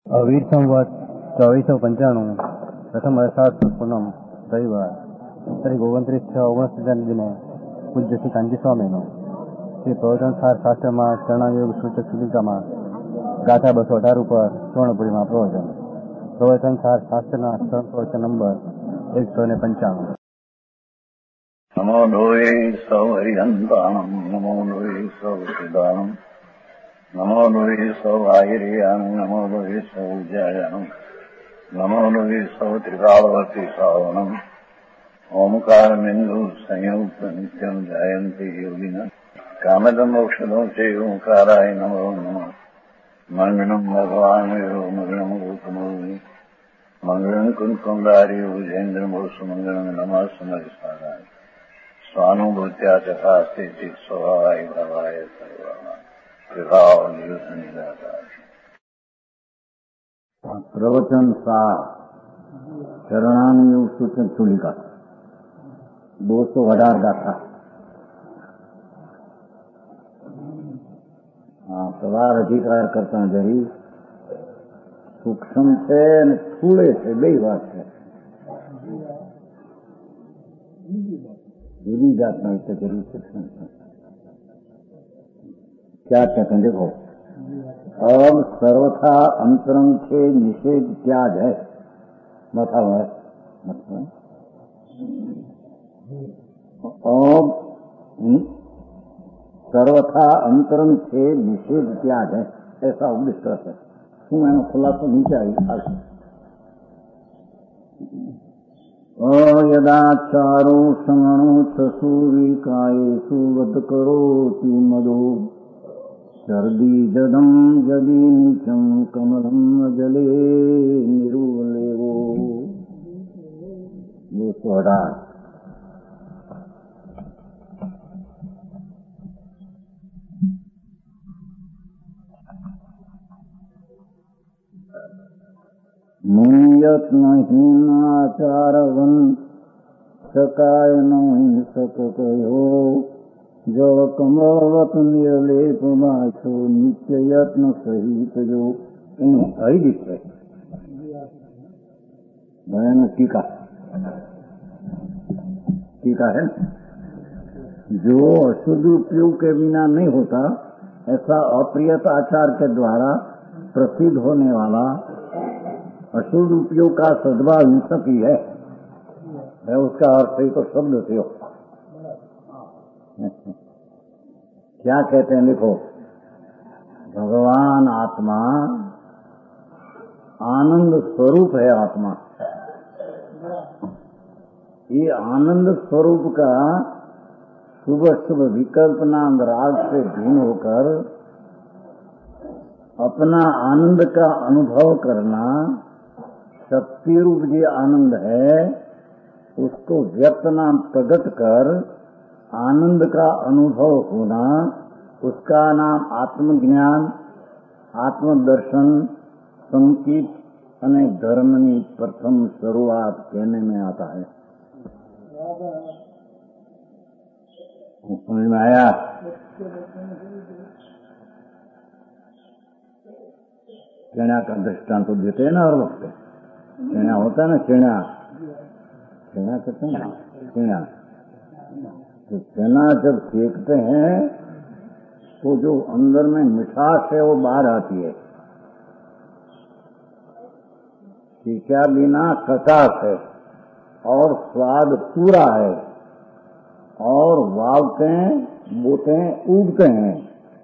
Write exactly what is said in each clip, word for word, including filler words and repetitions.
વીર સંવત ચોવીસો પંચાણું પ્રથમ અષાઢ પૂનમ રવિવાર તારીખ ઓગણત્રીસ છ ઓગણસિત્તેરના દિને પૂજ્ય શ્રી કાંજી સ્વામીનો શ્રી પ્રવચનસાર શાસ્ત્રમાં ચરણાયોગ સૂચક સૂચિકામાં ગાથા બસો અઢાર ઉપર સ્વર્ણપુરીમાં પ્રવચન પ્રવચનસાર શાસ્ત્રના પ્રવચન નંબર એકસો ને પંચાણું. નમો લોહે સૌ હરિહંતાણમ નમો લોહે સૌ સિદ્ધાણમ નમો લોહે સૌ આયર્યાન નમો લોહે સૌ જયાન નમો લોહે સૌ ત્રિકાળવતી સાવનમ ઓમકાર બિંદુ સંયુક્ત નિત્યમ જાયંતિ યોગિના કામદમ મોક્ષદો છે ઓંકારાય નમો નમઃ મંગળમ ભગવાન મંગળમ ગોતમોહિ મંગળમ કુંકુંડારી ભુજેન્દ્રમો સુમંગળમ નમઃ સમરિસારાય स्वानुभूत्या चकास्ते चित स्वभावाय भवाय सर्वमा विभाव निरुद्ध प्रवचन सार शरणानुयोग सूचन चूलिका दो सौ अठार गाथा. हाँ, सवार अधिकार करता जरी सूक्ष्म है थूड़े से बे बात है जूदी जात में इतने जरूर सूक्ष्म है. क्या कहते हैं देखो, अब सर्वथा अंतरंग से निषेध त्याग है मतलब है मतलब अब सर्वथा अंतरंग से निषेध त्याग है ऐसा उपदेश है. શું એનો ખુલાસો નીચે આવી અયદાચારો સમણો છસુ વિકાયેષુ વદ કરોતિ મદો શરદી જદમ જદી નીચમ કમલમ જલે નિરુલેવો. દોસ્તો અઢાર. યત્નહીનાચારવન શકાય ન હિંસક કયો જળ કમળવત નિર્લેપ માછો નિત્ય યત્ન સહિત જો. એનું હરિદીપ છે ભયાનક ટીકા टीका है. जो अशुद्ध उपयोग के बिना नहीं होता ऐसा अप्रियत आचार के द्वारा प्रसिद्ध होने वाला अशुद्ध उपयोग का सद्भाव हिंसक ही है. है उसका अर्थ ही तो शब्द से हो. क्या कहते हैं देखो, भगवान आत्मा आनंद स्वरूप है. आत्मा ये आनंद स्वरूप का शुभ शुभ विकल्पना राग से भिन्न होकर अपना आनंद का अनुभव करना, शक्ति रूप जो आनंद है उसको व्यक्त नाम प्रकट कर आनंद का अनुभव होना, उसका नाम आत्मज्ञान, आत्मदर्शन, संकीट अने धर्मनी प्रथम शुरुआत कहने में आता है. समझ में आया? चेणा का दृष्टांत तो देते हैं ना हर वक्त. चेणा होता है ना, चेणा चेणा कहते हैं ना, चेणा. तो चेना जब सेकते हैं तो जो अंदर में मिठास है वो बाहर आती है. सेका बिना खटास है और स्वाद पूरा है और वावते बोते उगते हैं.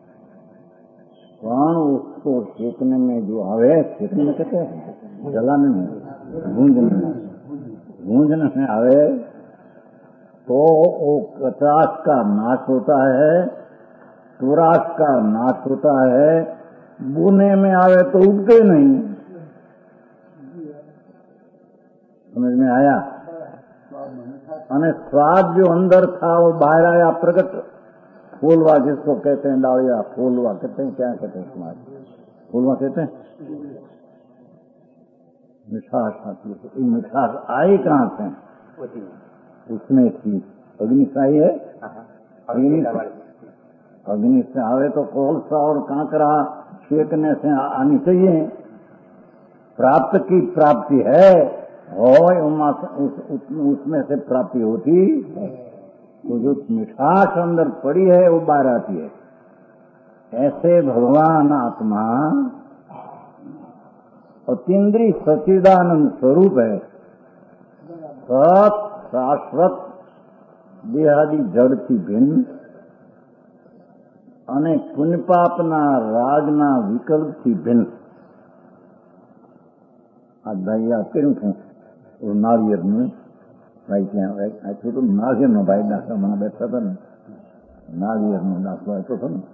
पण उसको सेकने में जो आवे, सेकने में कहते हैं जलाने में, गूंजने में गूंजने में आवे तो वो कचास का नाश होता है, तुरास का नाश होता है. बुने में आवे तो उगते नहीं. समझ में आया? अने स्वाद जो अंदर था वो बाहर आया प्रकट. फूलवा जिसको कहते हैं, डालिया फूलवा कहते हैं, क्या कहते हैं समाज फूलवा कहते हैं. मिठास आती है. ये मिठास आई कहाँ से? उसमें थी अग्नि से आई है. अग्नि अग्नि से आवे तो कोलसा और कांकरा सेकने से आनी चाहिए. प्राप्त की प्राप्ति है हो उस, उस, उसमें से प्राप्ति होती तो जो मिठास अंदर पड़ी है वो बाहर आती है। ऐसे भगवान आत्मा अतीन्द्रिय सच्चिदानंद स्वरूप है, सत शाश्वत देहादि जड़ती भिन्न અને પુણ્યપાપના રાજના વિકલ્પથી ભિન્ન। આ ભાઈ આ કર્યું છું નાળિયેરનું ભાઈ ત્યાં આપ્યું હતું નાળિયેરનો ભાઈ દાખલા મને બેઠા હતા ને नारियल में दाखला तो था ना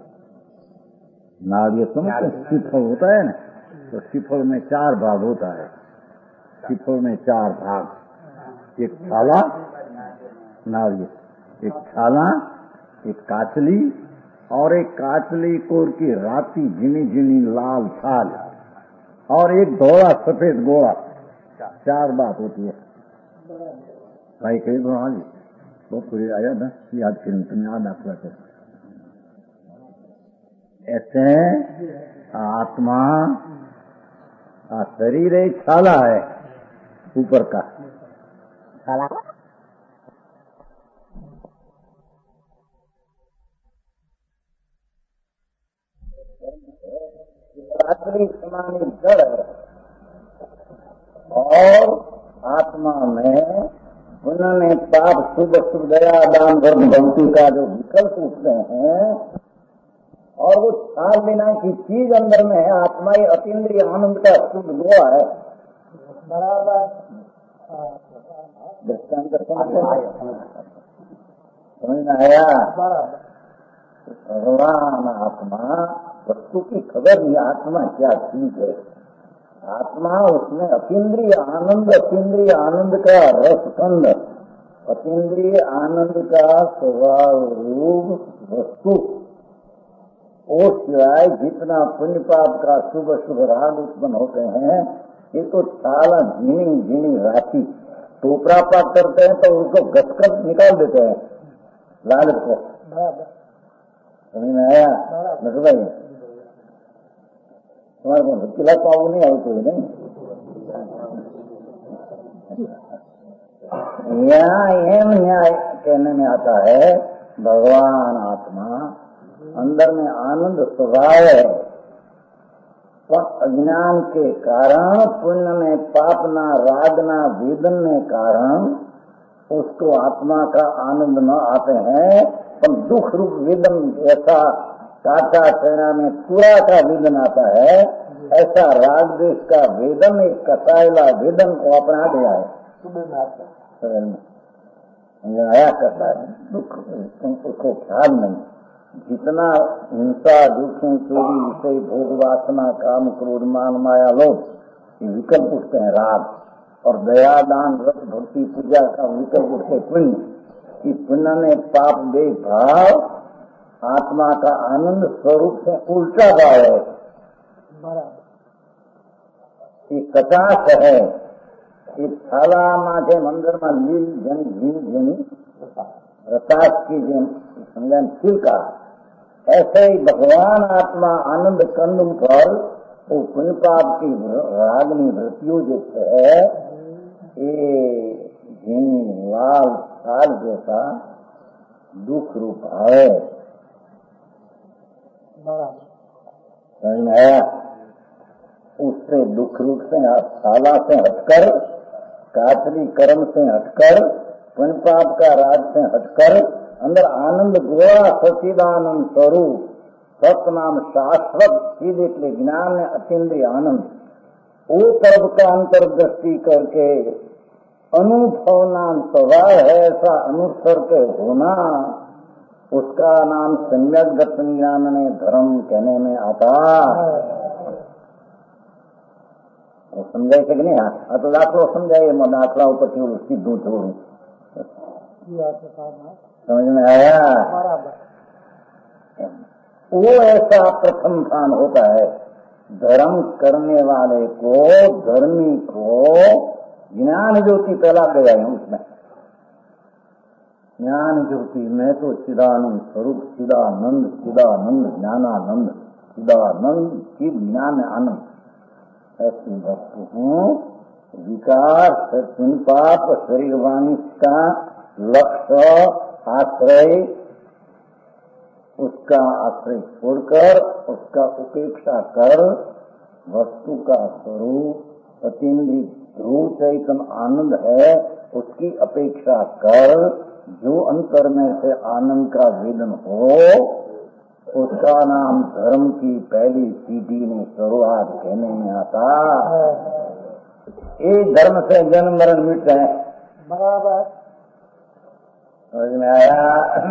नारियल समझते श्रीफल होता है ना तो श्रीफल में चार भाग होता है। श्रीफल में चार भाग, एक छाला नारियल, एक छाला, एक काचली और एक काचली कोर की राती झिनी झिनी लाल छाल और एक धोला सफेद गोला। चार बात होती है भाई। कहीं तो हाँ जी बहुत पूरी आया ना याद करूँ तुम्हें याद दाखला कर। ऐसे आत्मा शरीर एक छाला है ऊपर का छाला समानी जड़ है और आत्मा में उन्होंने पाप शुभ शुभ दया दान धर्म भक्ति का जो विकल्प उठते हैं और वो छाल बिना की चीज अंदर में है। आत्मा ही अतीन्द्रिय आनंद का शुद्ध गोवा है। बराबर दृष्टांत समझ में आया। भगवान आत्मा वस्तु की खबर नहीं, आत्मा क्या चीज है। आत्मा उसमें अतीन्द्रिय आनंद, अतीन्द्रिय आनंद का रसखंड, अतीन्द्रिय आनंद का स्वभाव रूप वस्तु। वो सिवाय जितना पुण्य पाप का शुभ शुभ राग उत्पन्न होते हैं ये तो छाला झीनी झीनी राशि टोपरा पाक करते हैं तो उसको घसकर निकाल देते हैं लालच को। समझ में आया नजर भाई? तुम्हारे को किला पाव नहीं आई कोई नहीं। यहाँ एम न्याय कहने में आता है भगवान आत्मा अंदर में आनंद स्वभाव है पर अज्ञान के कारण पुण्य में पापना रागना वेदन के कारण उसको आत्मा का आनंद न आते हैं पर दुख रूप वेदन ऐसा काटा चेहरा में पूरा का वेदन आता है। ऐसा राग देश का वेदन एक कसायला वेदन को अपना गया है आया करता है दुख उसको ख्याल नहीं। जितना हिंसा दुखों चोरी विषय भोग वासना काम क्रोध मान माया लोभ ये विकल्प उठते हैं राग और दया दान व्रत भक्ति पूजा का विकल्प उठते पुण्य। कि पुण्य में पाप दे भाव आत्मा का आनंद स्वरूप से उल्टा भाव है। ये कचास है ये थाला माथे मंदिर में लील जन झीन झीनी रतास की जिन समझन छिलका। ऐसे ही भगवान आत्मा आनंद कंद पर वो पुण्य पाप की रागनी वृत्तियों जो है ये झीनी लाल साल जैसा दुख रूप है। समझ में आया? उससे दुख रूप से साला से हटकर कातरी कर्म से हटकर पुण्य पाप का राज से हटकर अंदर आनंद गोवा सचिदानंद स्वरूप सतनाम शाश्वत सीधे के ज्ञान में अतीन्द्रिय आनंद वो तरफ का अंतर्दृष्टि करके अनुभव नाम स्वभाव है। ऐसा अनुसर के होना उसका नाम सम्यक दर्शन ज्ञान में धर्म कहने में आता। वो समझाए कि नहीं? हाँ तो दाखलो समझाइए मैं दाखला ऊपर से उसकी दूध छोड़ू। समझ में आया? वो ऐसा प्रथम स्थान होता है धर्म करने वाले को धर्मी को ज्ञान ज्योति फैला गया है उसमें। ज्ञान ज्योति में तो चिदानंद स्वरूप चिदानंद चिदानंद ज्ञानानंद चिदानंद की ज्ञान आनंद ऐसी वस्तु हूँ। विकार पुण्य पाप शरीर वाणी का लक्ष्य आश्रय, उसका आश्रय छोड़कर उसका उपेक्षा कर वस्तु का स्वरूप अतीन्द्रिय ध्रुव चैतन्य आनंद है, उसकी अपेक्षा कर। जो अंतर में से आनंद का वेदन हो उसका नाम धर्म की पहली सीढ़ी में शुरुआत कहने में आता। एक धर्म से जन्म मरण मिट है, बराबर समझ में आया।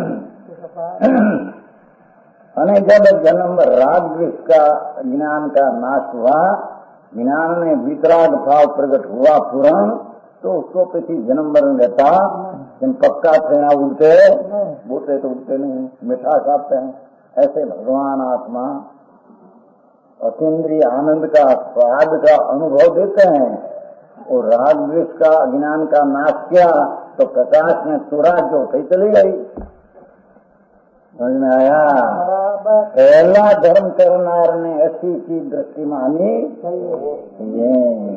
अने जब जन्म राग द्वेष का ज्ञान का नाश हुआ, ज्ञान में वितराग भाव प्रकट हुआ पूर्ण, तो उसको किसी जन्म मरण रहता। जिन पक्का थे ना उठते, बोलते तो उठते नहीं, मिठा खाते हैं। ऐसे भगवान आत्मा अतीन्द्रिय आनंद का स्वाद का अनुभव देते हैं। और राग द्वेष का अज्ञान का नाश किया तो प्रकाश में सूरज जो थे चली गई। समझ में आया। पहला धर्म करनार ने ऐसी की दृष्टि मानी ये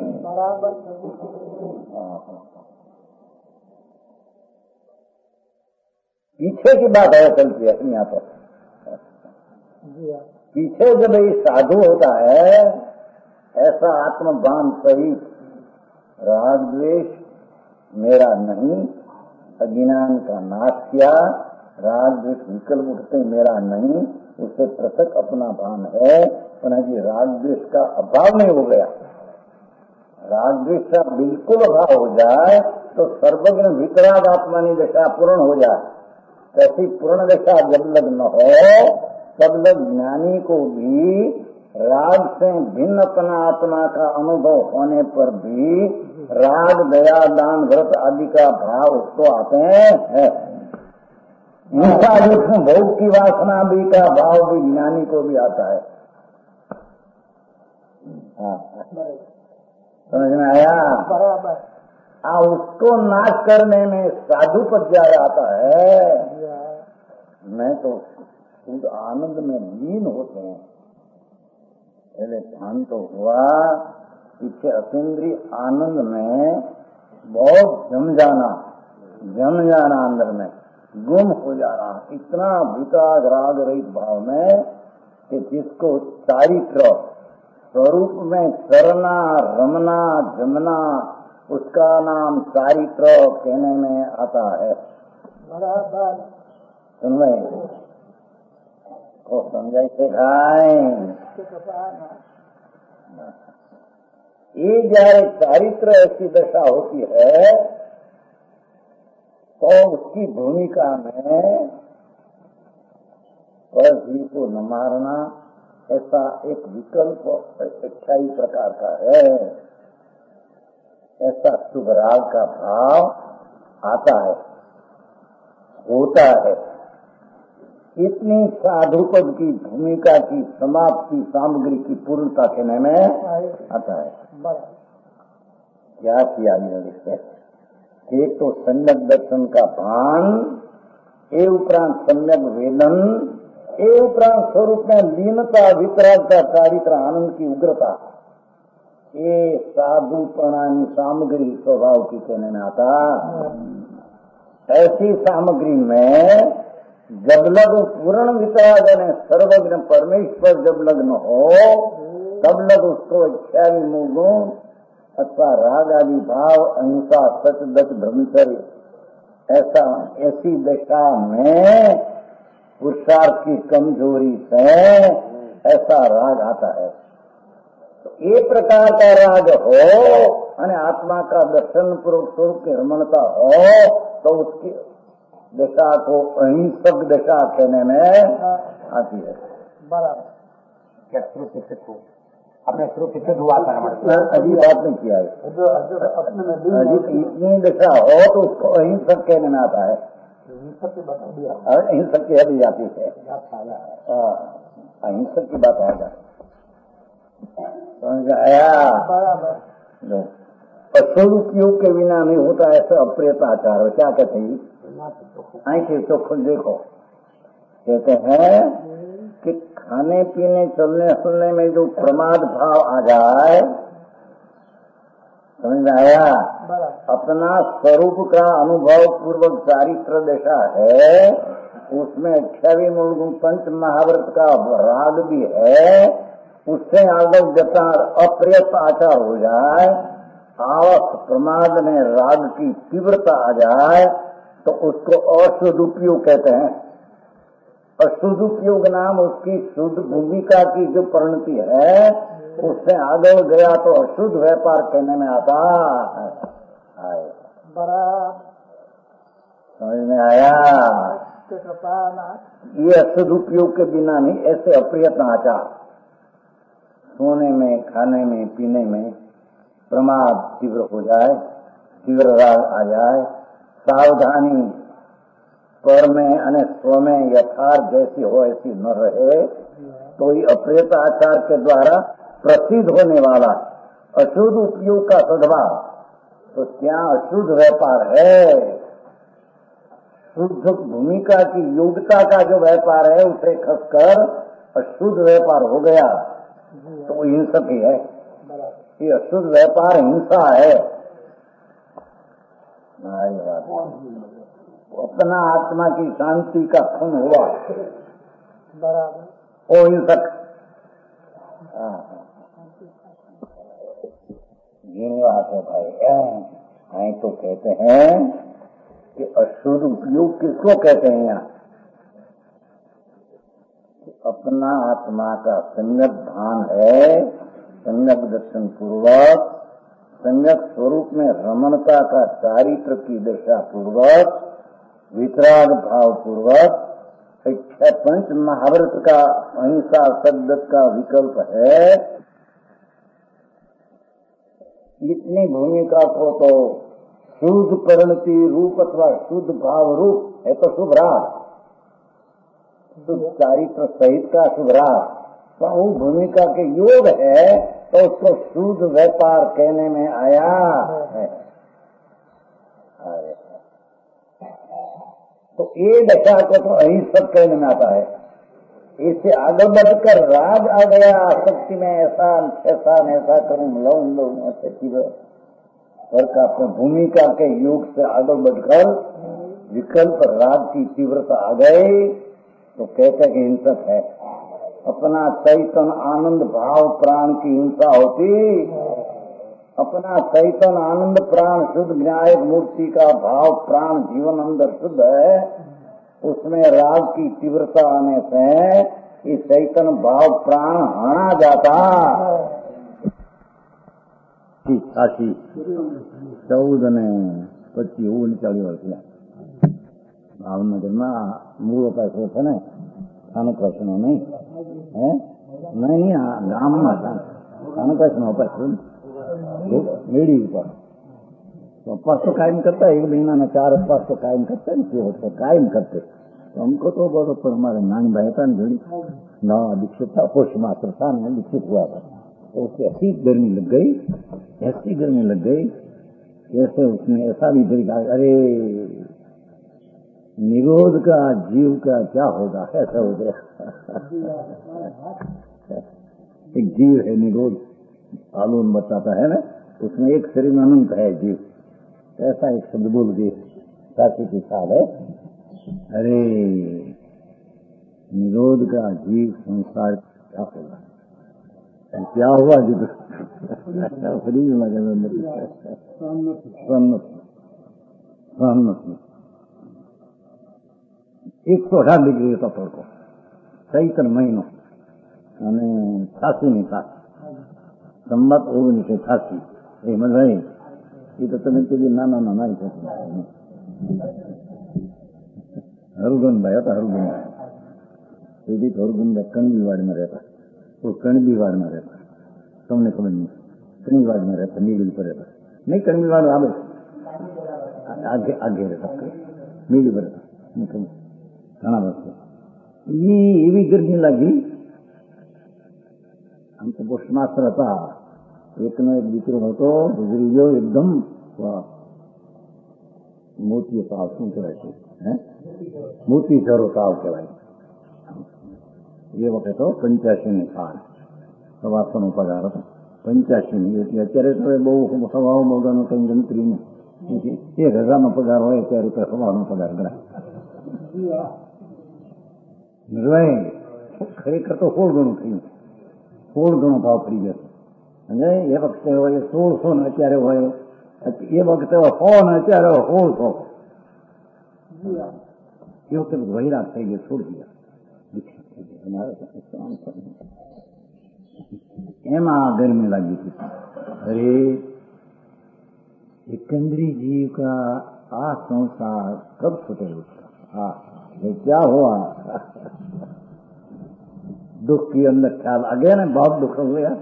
पीछे की बात है चलती है अपनी यहाँ पर। पीछे जब ये साधु होता है ऐसा आत्मबान सहित राग द्वेष मेरा नहीं, अज्ञान का नाश किया, राग द्वेष विकल्प उठते मेरा नहीं, उससे पृथक अपना भान है। जी राग द्वेष का अभाव नहीं हो गया। राग द्वेष का बिल्कुल अभाव हो जाए तो सर्वज्ञ वितराग आत्मानी दशा पूर्ण हो जाए। ऐसी पूर्ण दशा जब लग न हो तब लग ज्ञानी को भी राग से भिन्न अपना आत्मा का अनुभव होने पर भी राग दया दान व्रत आदि का भाव उसको आते हैं। हिंसा जिसमें भोग की वासना भी का भाव भी ज्ञानी को भी आता है। समझ में आया। बराबर आ उसको नाश करने में साधु पद्याय आता है। मैं तो खुद आनंद में लीन होते हैं। पहले ध्यान तो हुआ, पीछे अतीन्द्रिय आनंद में बहुत जम जाना, जम जाना अंदर में, गुम हो जाना, इतना विकास राग रहित भाव में कि जिसको चारित्र स्वरूप में चरना रमना जमना उसका नाम चारित्र कहने में आता है। बराबर सुन रहे को समझाई से खाए। ये जયારે चारित्र ऐसी दशा होती है तो उसकी भूमिका में परजीव को न मारना ऐसा एक विकल्प इच्छाई प्रकार का है। ऐसा शुभ राग का भाव आता है, होता है। इतनी साधुपद की भूमिका की समाप्ति सामग्री की पूर्णता कहने में आता है। क्या किया इससे? एक तो सम्यक दर्शन का भान, ए उपरांत सम्यक वेदन, ए उपरांत स्वरूप में लीनता वितरागता चारित्र आनंद की उग्रता, ये साधु प्रणामी सामग्री स्वभाव की कहने में आता। ऐसी सामग्री में जब लग पूर्ण वितराग सर्वज्ञ परमेश्वर जब लग न हो तब लग उसको इच्छा विमोह अथवा राग आदि भाव अहिंसा सच दच ब्रह्मचर्य ऐसा ऐसी दशा में पुरुषार्थ की कमजोरी से ऐसा राग आता है। तो एक प्रकार का राग हो और आत्मा का दर्शन पूर्वक स्वरूप की रमणता हो तो उसकी दशा को अहिंसक दशा कहने में आती है। बराबर क्या स्वरूप सिद्ध हो अपने स्वरूप सिद्ध हुआ था हमारे अजीब बात नहीं किया है। जो अपने में लीन अजीब इतनी दशा हो तो उसको अहिंसक कहने में आता है। सत्य बता दिया। अहिंसक की हद जाती है, अहिंसक की बात आ जाए समझ आया। बराबर स्वरूप योग के बिना नहीं होता ऐसा अप्रियताचार। क्या कहते हैं? आंखें तो खुद देखो। कहते हैं कि खाने पीने चलने सुनने में जो प्रमाद भाव आ जाए समझ में आया? बराबर अपना स्वरूप का अनुभव पूर्वक चारित्र दशा है, उसमें छवि मूल पंच महाव्रत का राग भी है, उससे आगम जता अप्रयत आचार हो जाए, आवक प्रमाद में राग की तीव्रता आ जाए तो उसको अशुद्ध उपयोग कहते हैं। अशुद्ध उपयोग नाम उसकी शुद्ध भूमिका की जो परिणति है, उससे आगे गया तो अशुद्ध व्यापार कहने में आता है। बराबर समझ में आया? कृपा ये अशुद्ध उपयोग के बिना नहीं, ऐसे अप्रयत्न आचार, सोने में, खाने में, पीने में प्रमाद तीव्र हो जाए, तीव्र राग आ जाए, सावधानी पर में अने स्व में यथार्थ जैसी हो ऐसी न रहे, तो ये अप्रयत आचार के द्वारा प्रसिद्ध होने वाला अशुद्ध उपयोग का सद्भाव, तो क्या अशुद्ध व्यापार है? शुद्ध भूमिका की योग्यता का जो व्यापार है उसे खसकर अशुद्ध व्यापार हो गया तो वो हिंसक ही है। ये अशुद्ध व्यापार हिंसा है। अपना आत्मा की शांति का खून हुआ बराबर वो हिंसक। ये बात है भाई, आई तो कहते हैं कि अशुद्ध उपयोग किसको कहते हैं? यहाँ अपना आत्मा का सम्यक भान है, सम्यक दर्शन पूर्वक, सम्यक स्वरूप में रमणता का चारित्र की दशा पूर्वक, वितराग भाव पूर्वक, इच्छा पंच महाव्रत का अहिंसा शब्द का विकल्प है। इतनी भूमिका को तो शुद्ध परिणति रूप अथवा शुद्ध भाव रूप है तो शुभ राग, शुद्ध चारित्र सहित का शुभ राग, तो वो भूमिका के योग है तो उसको शुद्ध व्यापार कहने में आया है। तो ये दशा को तो अहिंसक कहने में आता है। इससे आगे बढ़कर राग आ गया, आसक्ति में ऐसा ऐसा ऐसा करूं लऊं लऊं अच्छी का अपने भूमिका के योग से आगे बढ़कर विकल्प राग की तीव्रता आ गई तो कहते कि हिंसक है। अपना चैतन आनंद भाव प्राण की हिंसा होती, अपना चैतन आनंद प्राण शुद्ध न्यायिक मूर्ति का भाव प्राण जीवन अंदर शुद्ध है, उसमें राग की तीव्रता आने से ये चैतन भाव प्राण हाना जाता। काशी चौदह ने पच्चीस ओगणचालीस वर्ष भावनगर में मूल पैसो है ने स्थानक वैष्णव नहीं है नहीं गाम में स्थानक वैष्णव पैसो मेड़ी ऊपर तो उपवास तो कायम करता है, एक महीना में चार उपवास तो कायम करते हैं, तो कायम करते। तो हमको तो बहुत पर हमारे नानी भाई था जोड़ी नवा दीक्षित था, पुष मात्र था, मैं दीक्षित हुआ था, तो उससे ऐसी गर्मी लग गई, ऐसी गर्मी लग गई जैसे उसने ऐसा भी तरीका, अरे निरोध का जीव का क्या होगा, ऐसा हो गया। एक जीव है निरोध, आलून बताता है ना, उसमें एक शरीर में अनंत है जीव, ऐसा एक शब्द बोल दिए साथी के साथ है। अरे निरोध का जीव संसार क्या होगा, क्या हुआ जो शरीर में एक सौ अठारह डिग्री था पड़को चैतन महीनो અને છાસી ની સાત સંમત ઓગણીસો છાસી હેમંતભાઈ એ તો તમે કીધું ના ના ના ના હરુગનભાઈ હતા, હરુગનભાઈ સુધી હરુગનભાઈ કણબીવાડમાં રહેતા, તો કણબીવાડમાં રહેતા, તમને ખબર નહીં, કણબીવાડમાં રહેતા, મીડી પર રહેતા નહીં, કણબીવાડ આવે આગે આગે રહેતા, મીડી પર રહેતા ઘણા વર્ષો એ એવી ગરમી લાગી. આમ તો પોસ્ટમાસ્ટર હતા, એકનો એક દીકરો હતો, ગુજરી ગયો એકદમ મોતીયો તાવ, શું કહેવાય છે હે મોતી ઝરો તાવ કહેવાય. એ વખતે તો પંચ્યાસી ની સાલ સવાસો નો પગાર હતો, પંચ્યાસી ની એટલે અત્યારે તો બહુ સવાઓ મોગાનો કઈ ગણતરી નહીં. એક હજારનો પગાર હોય ત્યારે રૂપિયા સવાનો પગાર ગણાય. ખરેખર તો સોળ ગણું થયું, સોળ ગણો ભાવ ફરી જશે. અને એ વખતે હોય સોળસો ને અત્યારે હોય એ વખતે સો ને અત્યારે સોળસો. એ વખતે વૈરાગ થઈ ગયો, છોડી ગયા. એમાં गर्मी लगी थी. अरे सिकंदरी जीव का आ संसार कब छूटे उसका? हाँ, ये क्या हुआ? दुख की अंदर ख्याल आ गया ना, बहुत दुख हो गया.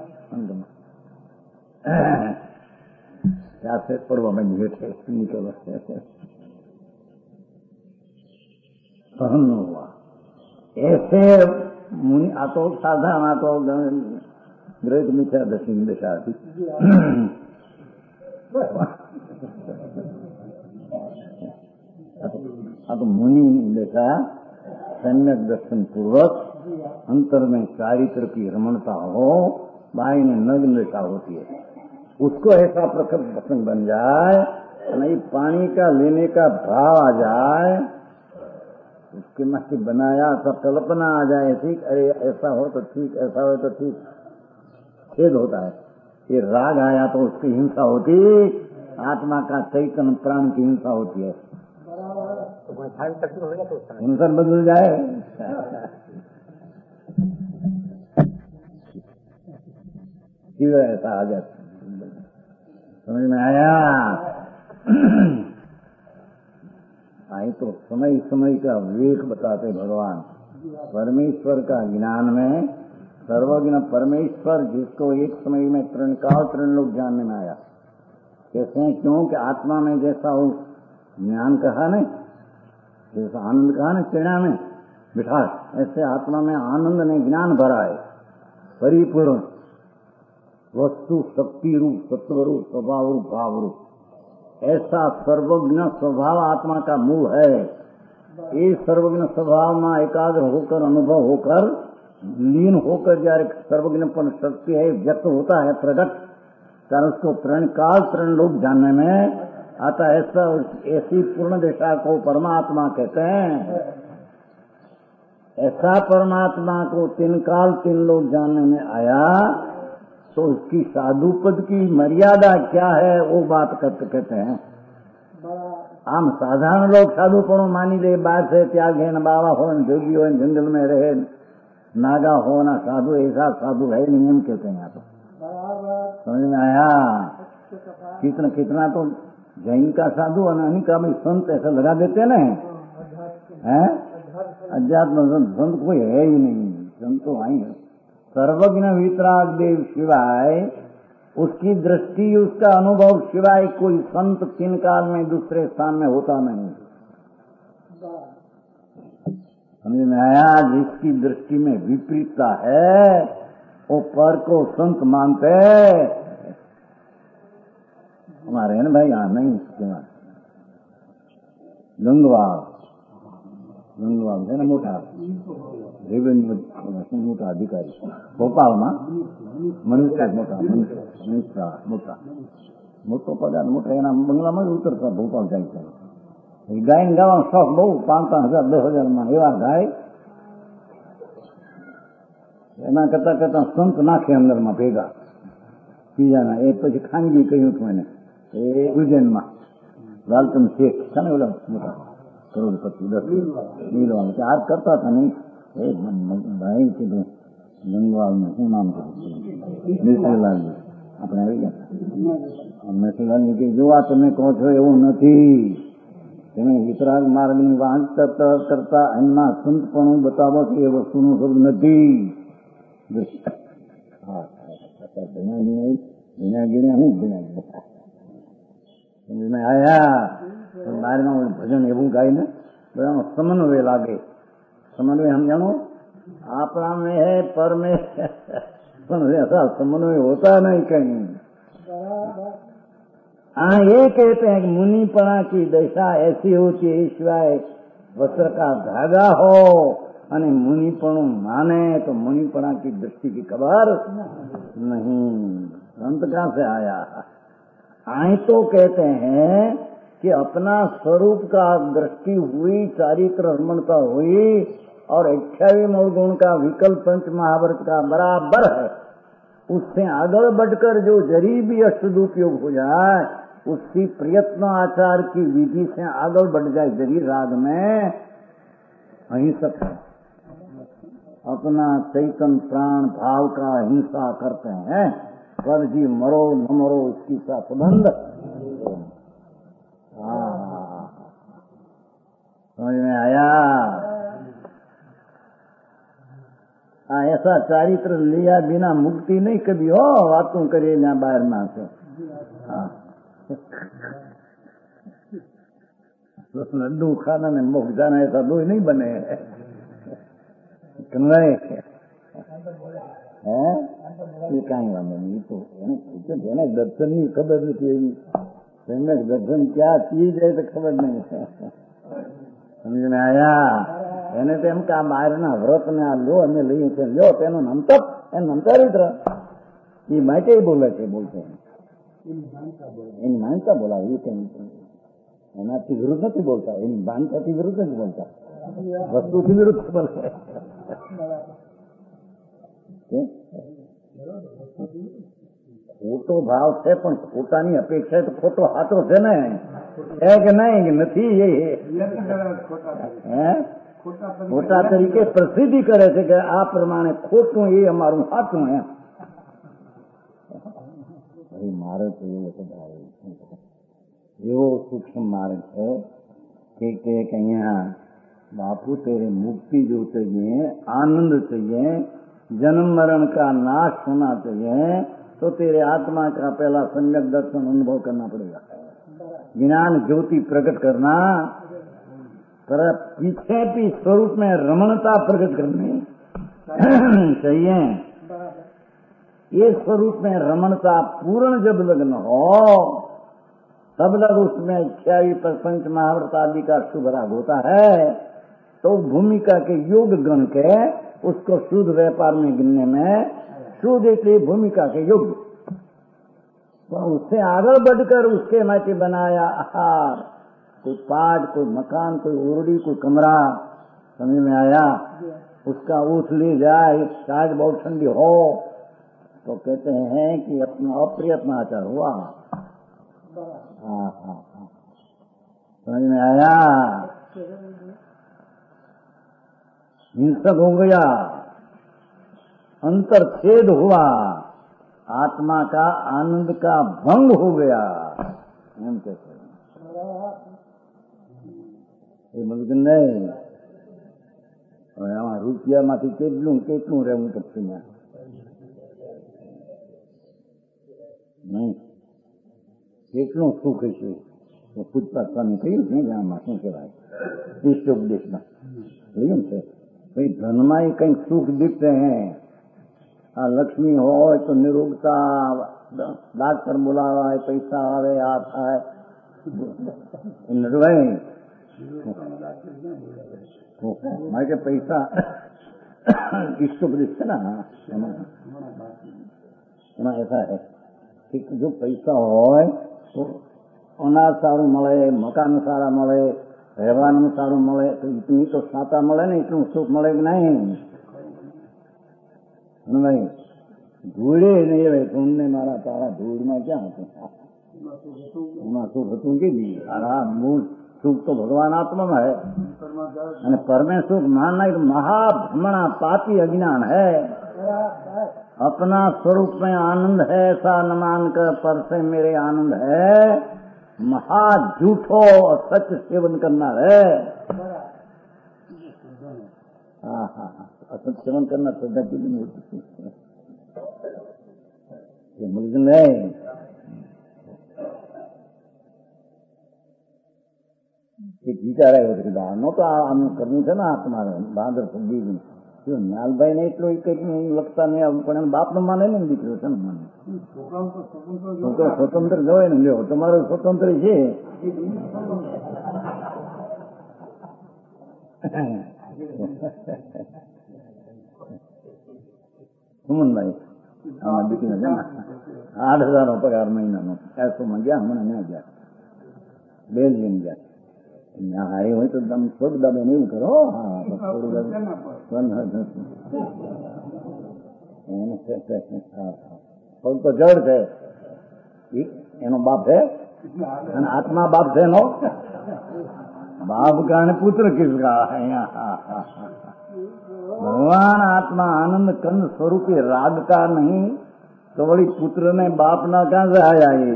क्या से पड़वा में बैठे निकल सहन हुआ. ऐसे मुनि आ तो साधारण आ तो ग्रेट मिथ्या दशमी दशा थी. आ तो मुनि दशा सम्यक दर्शन पूर्वक अंतर में चारित्र की रमणता हो, बाई में नग्न दशा होती है. उसको ऐसा प्रखर प्रसंग बन जाए, नहीं पानी का लेने का भाव आ जाए, उसके में बनाया सब कल्पना आ जाए. ठीक, अरे ऐसा हो तो ठीक, ऐसा हो तो ठीक. खेद होता है. ये राग आया तो उसकी हिंसा होती, आत्मा का चैतन्य प्राण की हिंसा होती है. हिंसा बदल जाए. ऐसा आ जाता. समझ में आया? आई तो समय समय का विवेक बताते भगवान. परमेश्वर का ज्ञान में सर्वज्ञ परमेश्वर, जिसको एक समय में त्रण काल त्रण लोग जानने में आया. कहते हैं क्यों कि आत्मा में जैसा वो ज्ञान कहा न, जैसा आनंद कहा न चेड़ा में मिठास, ऐसे आत्मा में आनंद ने ज्ञान भरा है. परिपूर्ण वस्तु शक्ति रूप, सत्व रूप, स्वभाव रूप, भाव रूप, ऐसा सर्वज्ञ स्वभाव आत्मा का मूल है. ये सर्वज्ञ स्वभाव में एकाग्र होकर, अनुभव होकर, लीन होकर जયારે सर्वज्ञपन शक्ति है व्यक्त होता है, प्रकट, कारण उसको त्रण काल त्रण लोग जानने में आता. ऐसा ऐसी पूर्ण दशा को परमात्मा कहते हैं. ऐसा परमात्मा को तीन काल तीन लोग जानने में आया तो उसकी साधु पद की मर्यादा क्या है वो बात करते कहते हैं. आम साधारण लोग साधुपणो मानी ले, बाहर से त्याग है न, बाबा हो न, जोगी हो न, जंगल में रहे, नागा हो ना साधु, ऐसा साधु है नहीं, हम कहते हैं. यहाँ तो समझ में आया? कितना कितना तो जैन का साधु और का भी संत ऐसा लगा देते हैं ना. अध्यात्म संत कोई है ही नहीं. संत तो आई है. सर्वज्ञ वितराग देव शिवाय, उसकी दृष्टि, उसका अनुभव शिवाय कोई संत तीन काल में दूसरे स्थान में होता नहीं. समझ में आया? जिसकी दृष्टि में विपरीतता है वो पर को संत मानते. हमारे है ना भाई, यहाँ नहीं गंगवाल गंगवाल है ना, मोटा रेवेन्यू मोटा अधिकारी भोपाल में मनुष्य मोटा मनुष्य मोटा मोटो पगार मोटा एना बंगला में उतरता भोपाल जाए. गाय गावा शौक बहु, पांच पांच हजार दस हजार में एवा गाय. एना करता करता संत नाखे अंदर में भेगा बीजा. एक पीछे खानगी कहूं थू मैंने उज्जैन में लालचंद शेख था ने, बोला मोटा करोड़पति दस नीलवा आज करता था नहीं. भाई कीधु गंगवाल में शू नाम मिश्रीलाल अपने आई गया. मिश्रीलाल ने कही, जो आ तमे कहो छो एवं नहीं. તમે વિતરાગ માર્ગની વાંચ કરતા કરતા એમના સંતપણું બતાવો છો એ વસ્તુનું શબ્દ નથી. સમજમાં આયા? બહારમાં ભજન એવું ગાઈને બધાનો સમન્વય લાગે. સમન્વય સમજાણો આપણા में है, पर में પણ ऐसा समन्वय होता नहीं कहीं. हाँ, ये कहते हैं कि मुनिपणा की दशा ऐसी होती है, शिवाय वस्त्र का धागा हो અને મુનિપણું માને તો મુનિપણા की दृष्टि की खबर नहीं, संत कहाँ से आया? आए तो कहते हैं कि अपना स्वरूप का दृष्टि हुई, चारित्र रमणता हुई और अठावीस गुण का विकल्प पंच महाभारत का बराबर है। उससे आगे बढ़कर जो जरी भी अष्टदुपयोग हो जाए, उसकी प्रयत्न आचार की विधि से आगे बढ़ जाए जरी राग में, अहिंसक है। अपना चैतन प्राण भाव का हिंसा करते हैं, पर जी मरो न मरो इसकी सा संबंध। समझ में आया? हाँ, ऐसा चारित्र लिया बिना मुक्ति नहीं कभी हो, बातों करिए ना बाहर ना से। हाँ, लड्डू खाना ने मुख जाना ऐसा दो नहीं बने कन्वे है ये कहीं वाले नहीं। तो એને દર્શન ની ખબર નથી, એવી એમને દર્શન ક્યાં ચીજ है तो खबर नहीं है। समझ में आया? એને તો એમ કે આ બહારના વ્રત ને આ લો અને લઈએ છે, લ્યો તેનું નામ તપ, એનું નામ ચારિત્ર, એ માટે બોલે છે, બોલते हैं એની માનતા બોલાવે, એ કઈ એનાથી વિરુદ્ધ નથી બોલતા, એની માનતાથી વિરુદ્ધ નથી બોલતા, વસ્તુથી વિરુદ્ધ બોલે। ખોટો ભાવ છે પણ ખોટાની અપેક્ષા તો ખોટો હાથો છે ને, છે કે નહીં કે નથી? એ ખોટા તરીકે પ્રસિદ્ધિ કરે છે કે આ પ્રમાણે ખોટું એ અમારું સાચું એમ। મારે તો એવો ભાવ એવો સૂક્ષ્મ માર્ગ છે કે અહીંયા बापू तेरे मुक्ति जो चाहिए, आनंद चाहिए, जन्म मरण का नाश होना चाहिए, तो तेरे आत्मा का पहला सम्यक दर्शन अनुभव करना पड़ेगा, ज्ञान ज्योति प्रकट करना, पर पीछे भी स्वरूप में रमणता प्रकट करनी चाहिए। ये स्वरूप में रमणता पूर्ण जब लगन हो, तब लग उसमें इच्छावी प्रपंच महाव्रत आदि का शुभ राग होता है। तो भूमिका के योग गण के उसको शुद्ध व्यापार में गिनने में शुद्ध इसलिए भूमिका के योग, तो उससे आगे बढ़कर उसके माटी बनाया आहार, कोई पाट, कोई मकान, कोई ओरडी, कोई कमरा। समझ में आया? उसका ऊँच ले जाए, शायद बहुत ठंडी हो तो कहते हैं कि अपना अप्रयत्न आचार हुआ। हाँ हाँ हाँ, समझ में आया? हिंसक हो गया, अंतर छेद हुआ, आत्मा का आनंद का भंग हो गया, हम कहते हैं। એ બધું નહીં, હવે આમાં રૂપિયામાંથી કેટલું કેટલું રહેવું પડશે નહીં, કેટલું સુખ હશે। પૂછતા સ્વામી કહ્યું છે કે આમાં શું કહેવાય, ઈષ્ટોપદેશમાં કહ્યું છે भाई धन में ही कहीं सुख दिखते हैं। आ लक्ष्मी हो तो निरोगता, डॉक्टर बुलावा है, पैसा आवे आता है, मैं के पैसा इष्टोपदेश है ना, ऐसा है कि जो पैसा हो तो अनाज सारू मळे, मकान सारा मळे, રહેવાનું સારું મળે, તો એટલું તો સાતા મળે ને, એટલું સુખ મળે કે નહીં? ભાઈ ધૂળે નહીં હવે ધૂળને મારા તારા ધૂળમાં ક્યાં હતું? એમાં સુખ હતું કે તારા મૂળ સુખ તો ભગવાન આત્મામાં है, અને परमे सुख मानना एक महाभ्रमणा पापी अज्ञान है। अपना स्वरूप में आनंद है ऐसा न मानकर पर से मेरे आनंद है, महा झूठो और सच सेवन करना है। हाँ हाँ असत सेवन करना श्रद्धा की नहीं होती, ये मुल्क नहीं। एक विचार આવ્યો નો તો આમ કરવું છે ને, આ તમારે બહાદર પગી ગયું નાલભાઈ ને એટલું કઈક લખતા નહીં આવું, પણ એમ બાપ નો માને ને દીકરો છે ને, મને છોકરો સ્વતંત્ર જવાય ને, લ્યો તમારો સ્વતંત્ર છે। સુમનભાઈ આમાં દીકરીને છે ને આઠ હજાર નો પગાર મહિનાનો એસોમાં ગયા હમણાં ત્યાં ગયા બેલ્જિયમ ગયા ત્યાં હારી હોય તો તમે થોડું દાબે એવું કરો હા થોડું દાબે પગ તો જડ છે એનો બાપ છે અને આત્મા બાપ છે એનો बाप का ने पुत्र किसका भगवान आत्मा आनंद कंद स्वरूपी राग का नहीं तो बड़ी पुत्र ने बाप ना कहां से आया ये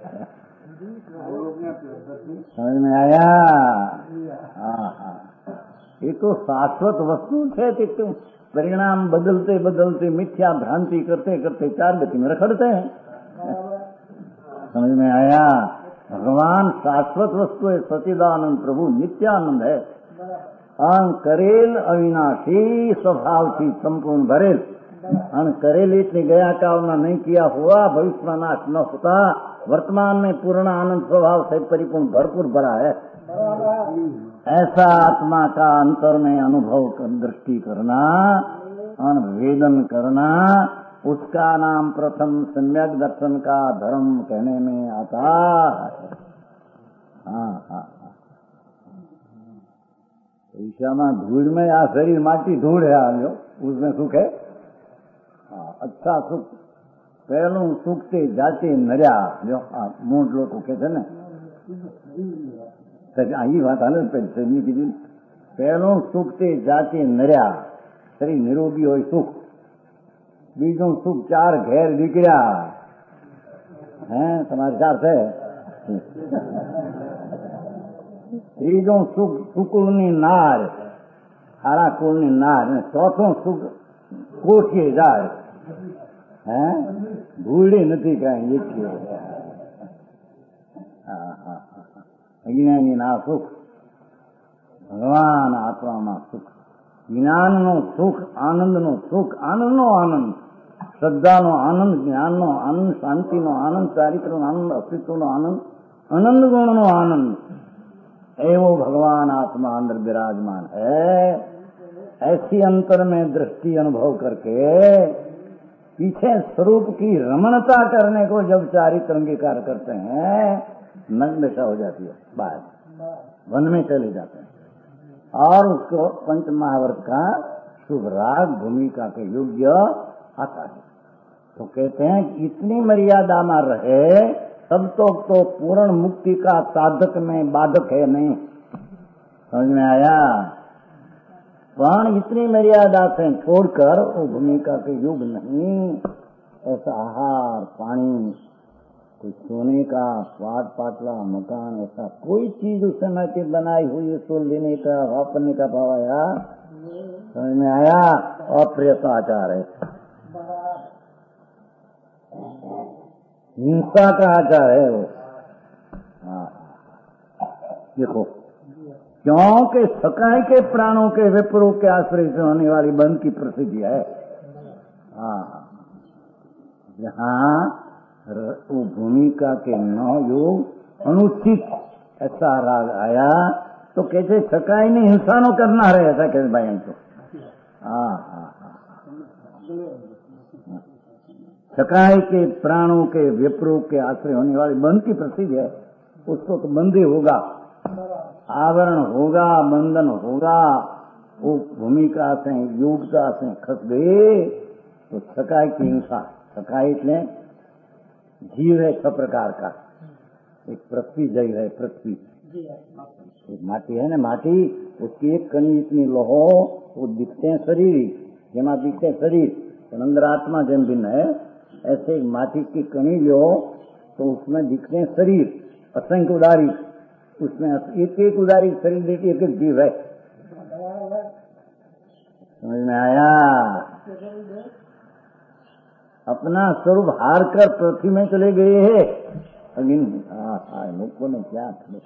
समझ में आया हाँ हाँ ये तो शाश्वत वस्तु है कि तुम परिणाम बदलते बदलते मिथ्या भ्रांति करते करते चार गति में रखड़ते हैं समझ में आया भगवान शाश्वत वस्तु है सचिदानंद प्रभु नित्यानंद है अन करेल अविनाशी स्वभाव थी संपूर्ण भरेल अन करेल इतनी गया कामना नहीं किया हुआ भविष्य में नाश न होता वर्तमान में पूर्ण आनंद स्वभाव से परिपूर्ण भरपूर भरा है ऐसा आत्मा का अंतर में अनुभव कर दृष्टि करना अनवेदन करना उसका नाम प्रथम सम्यक दर्शन का धर्म कहने में आता है हाँ हाँ ईशा में धूल में या शरीर माटी धूल है आयो उसमें सुख है हाँ अच्छा सुख पहलू सुखते जाते नर्या जो मूड लोग कहते ने आई बात हाल शरीर की दिन पहलू सुखते जाते नर्या शरीर निरोगी हो सुख बीजों सुख चार घेर निकलिया हैं तुम्हारे चार से ત્રીજો સુખ સુકુળની નાર હારા કુળની નાર ચોથો સુખ કોઠીએ જાય હે ભૂલી નથી કાંઈ એક અજ્ઞાની ના સુખ ભગવાન આત્મામાં સુખ જ્ઞાનનો સુખ આનંદનો સુખ આનંદનો આનંદ શ્રદ્ધાનો આનંદ જ્ઞાનનો આનંદ શાંતિનો આનંદ ચારિત્રનો આનંદ અસ્તિત્વનો આનંદ आनंद गुणनो आनंद एवं भगवान आत्मा अंदर विराजमान है। ऐसी अंतर में दृष्टि अनुभव करके पीछे स्वरूप की रमणता करने को जब चारित्र अंगीकार करते हैं नग्न दशा हो जाती है, बाहर वन में चले जाते हैं और उसको पंच महावर्त का शुभ राग भूमिका के योग्य आता है। तो कहते हैं कि इतनी मर्यादा में रहे तब तो, तो पूर्ण मुक्ति का साधक में बाधक है नहीं। समझ में आया? पण इतनी मर्यादा से छोड़कर वो भूमिका के युग नहीं। ऐसा आहार पानी कोई सोने का पाट पाटला मकान ऐसा कोई चीज उस समय की बनाई हुई उसको लेने का वापरने का भाव आया? समझ में आया? अप्रियता आचार है, हिंसा का आचार है वो। हाँ देखो, क्योंकि सकाई के प्राणों के विप्रों के आश्रय से होने वाली बंद की प्रसिद्धि है। हाँ जहाँ वो भूमिका के नौ योग अनुचित ऐसा राग आया तो कैसे सकाई ने हिंसा नो करना रहे ऐसा कैसे भाई तो। हाँ हाँ सकाई के प्राणों के विप्रों के आश्रय होने वाली बंद की प्रसिद्ध है। उसको तो बंदी होगा, आवरण होगा, बंधन होगा। वो भूमिका से योगता से खस गए तो सकाई की हिंसा। सकाई इतने जीव है छ प्रकार का। एक पृथ्वी जीव है, पृथ्वी एक माटी है ना, माटी उसकी एक कणी इतनी लोहो वो दिखते हैं शरीर, जेमा दिखते हैं शरीर तो अंदर आत्मा जेम भिन्न है। ऐसे माटी की कणी लो तो उसमें दिखते हैं शरीर असंख्य उदारी, उसमें एक एक उदारी शरीर देखिए एक एक जीव है। समझ में आया? अपना स्वरूप हार कर पृथ्वी में चले गए हैं। अगिन हाँ लोगों ने क्या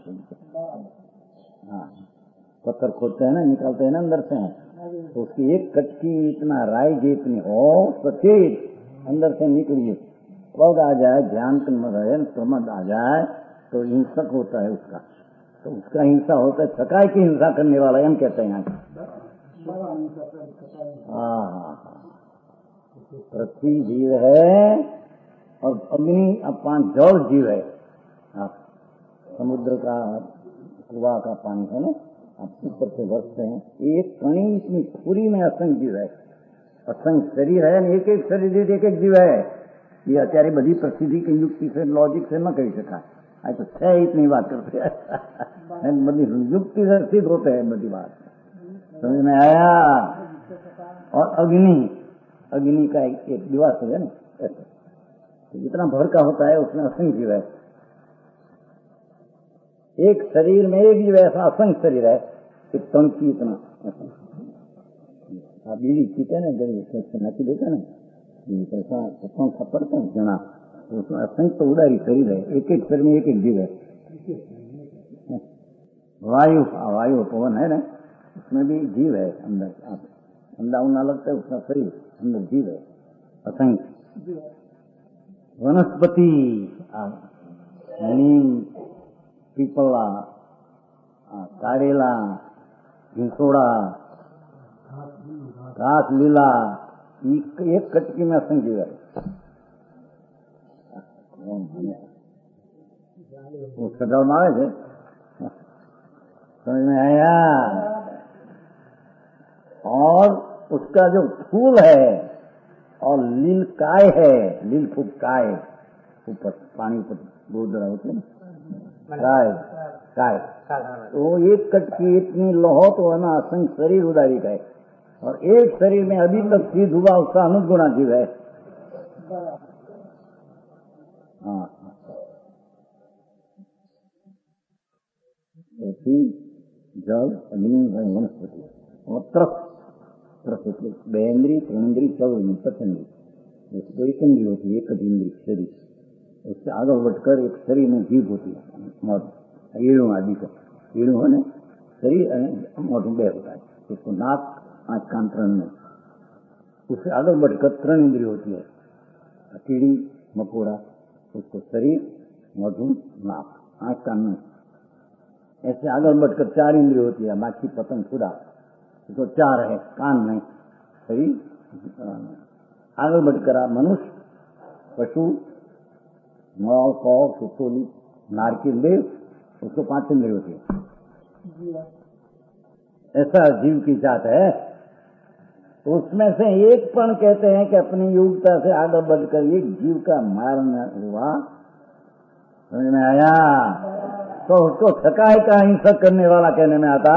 हाँ पत्थर खोदते हैं ना, निकालते हैं ना अंदर से, तो उसकी एक कटकी इतना राई जितनी हो सचेत अंदर से निकलिए, क्रोध आ जाए, ध्यान प्रमद आ जाए तो हिंसक होता है उसका। तो उसका हिंसा होता है, सकाई की हिंसा करने वाला हम कहते हैं यहाँ। हाँ हाँ हाँ पृथ्वी जीव है और अग्नि अपान जल जीव है। आप समुद्र का कुआ का पानी है ना, आप ऊपर से बरसते हैं, एक कणी इतनी पूरी में असंख्य जीव है, असंख्य शरीर है, एक एक शरीर एक एक जीव है। ये अत्यारे बड़ी प्रसिद्धि की युक्ति से लॉजिक से न कही सका, आज तो छह इतनी बात करते हैं, बड़ी युक्ति से सिद्ध होते हैं बड़ी बात, समझ में आया। और अग्नि, अग्नि का एक, एक दिवस है ना, ऐसे तो जितना भर का होता है उसमें असंख्य जीव है। एक शरीर में एक जीव ऐसा असंख्य शरीर है, एक तन की इतना। आप बीड़ी पीते ना, जब नची देते ना, पैसा पत्थरों खपड़ते हैं जना, तो उसमें असंख्य तो उदारी शरीर है, एक एक शरीर में एक एक जीव है। वायु, वायु पवन है ना, उसमें भी जीव है अंदर, आप ठंडा उना लगता है उसका शरीर, अंदर जीव है असंख्य। वनस्पति, नीम, पीपला, कारेला, घिसोड़ा, घास लीला, एक कटकी में असंख्य जीव है। वो सजाव मारे थे, समझ में आया। और उसका जो फूल है और लील काय है, लील फूल काय, ऊपर पानी पर दूध रहा होते ना, काय काय, तो एक कटकी इतनी लोहो तो है ना, असंख्य शरीर उदारी का है, और एक शरीर में अभी तक सिद्ध हुआ उसका अनुगुणा जीव है। हाँ, जल, अग्नि, वनस्पति और त्रस, त्रस એટલે બે इंद्री, तीन इंद्री, चौदह इंद्री, पचेंद्री, उसको एक इंद्री होती है, एक इंद्री शरीर, उससे आगे बढ़कर एक शरीर में जीव होती है, ईड़ू आदि का, ईड़ू है ना शरीर मोटू बे होता है, उसको नाक, आंख, कान, त्रण में, उससे आगे बढ़कर त्रण इंद्री होती है, कीड़ी मकोड़ा, उसको शरीर, मोटू, नाक, आंख, कान में, ऐसे आगे बढ़कर चार इंद्रिय होती है, माछी, पतंग, खुदा, तो चार है, कान में शरीर, आगे बढ़कर मनुष्य, पशु, नौ, कौ, सुसोली, नारकिल, देव, उसको पांच इंद्रिय होती है। ऐसा जीव की जात है। तो उसमें से एक पण कहते हैं कि अपनी योग्यता से आगे बढ़कर एक जीव का मारना हुआ, समझ में आया, तो उसको सकाय का हिंसक करने वाला कहने में आता।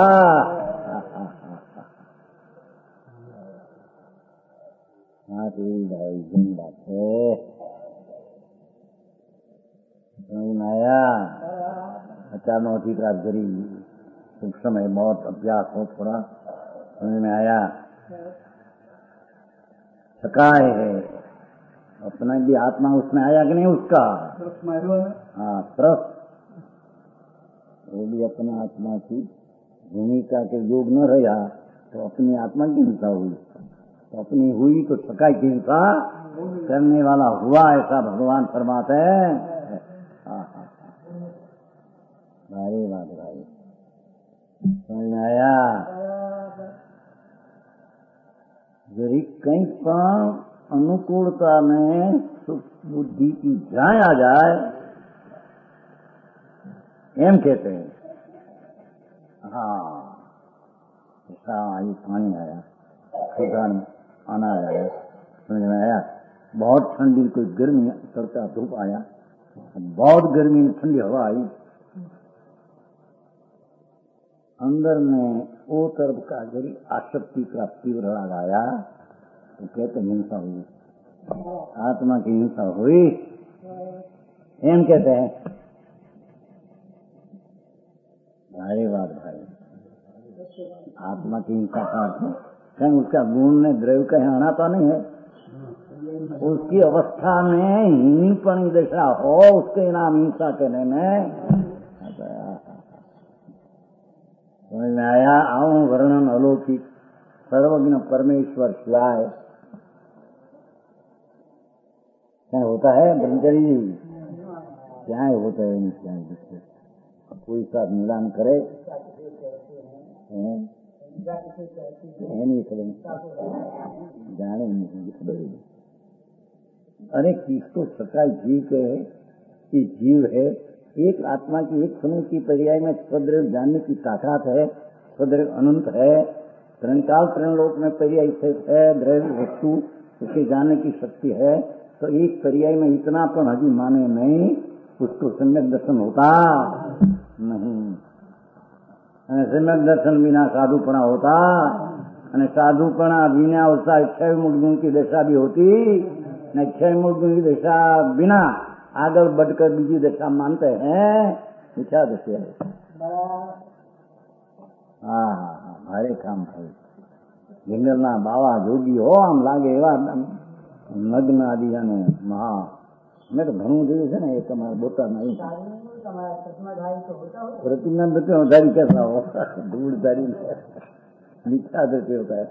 हाँ भाई जिन बात है, समझ में आया। अचानक ठीक रात गरी कुछ समय मौत अभ्यास हो थोड़ा, समझ में आया। सकाय है अपना भी आत्मा उसमें आया कि नहीं उसका, हाँ त्रस, वो भी अपने आत्मा की भूमिका के योग न रहा तो अपनी आत्मा की हिंसा हुई, तो अपनी हुई तो सकाई की हिंसा करने वाला हुआ, ऐसा भगवान फरमाते हैं। भारी बात भाई, समझ में आया। यदि कहीं पर अनुकूलता में सुख बुद्धि की जाए आ जाए, एम कहते हैं, हाँ ऐसा आई पानी आया, सुधान आना आया, समझ में आया। बहुत ठंडी कोई गर्मी करता धूप आया, बहुत गर्मी में ठंडी हवा आई, अंदर में वो तरफ का जरी आसक्ति का तीव्र राग आया तो कहते हिंसा हुई, आत्मा की हिंसा हुई, एम कहते हैं। भाई बात भाई, आत्मा की हिंसा का कहीं उसका गुण ने द्रव्य कहीं आना तो नहीं है, उसकी अवस्था में हीनीपन दशा हो उसके नाम हिंसा कहने में। समझ में आया। आऊं वर्णन अलौकिक सर्वज्ञ परमेश्वर शिवाय क्या होता है ब्रह्मचरी जी, क्या होता है क्या जिससे कोई साथ मिलान करे नहीं खड़े जाने नहीं। अरे किसको सकाय जीव के है कि जीव है, एक आत्मा की एक समय की पर्याय में स्वद्रव्य जानने की ताकत है, स्वद्रव्य अनंत है, त्रणकाल त्रणलोक में पर्याय है, द्रव्य वस्तु उसके जानने की शक्ति है, तो एक पर्याय में इतना पण हजी माने नहीं, उसको सम्यक दर्शन होता नहीं। सम्यक दर्शन बिना साधुपणा होता, અને સાધુપણા વિના ઉત્સાહ અક્ષય મૂળ ગુણ की दशा भी होती, न अक्षय मूल गुण की दशा बिना आगर बढ़कर बीजी दशा मानते हैं, मिथ्या दशा है। हाँ हाँ हाँ भारे काम भाई जंगलना बावा जोगी हो आम लागे एवा नग्न आदि जाने महा मैं तो घणું જોયું છે ને એ તમારા બોટામાં प्रतिज्ञा धारी कैसा हो धूल धारी मिथ्या दृष्टि होता है।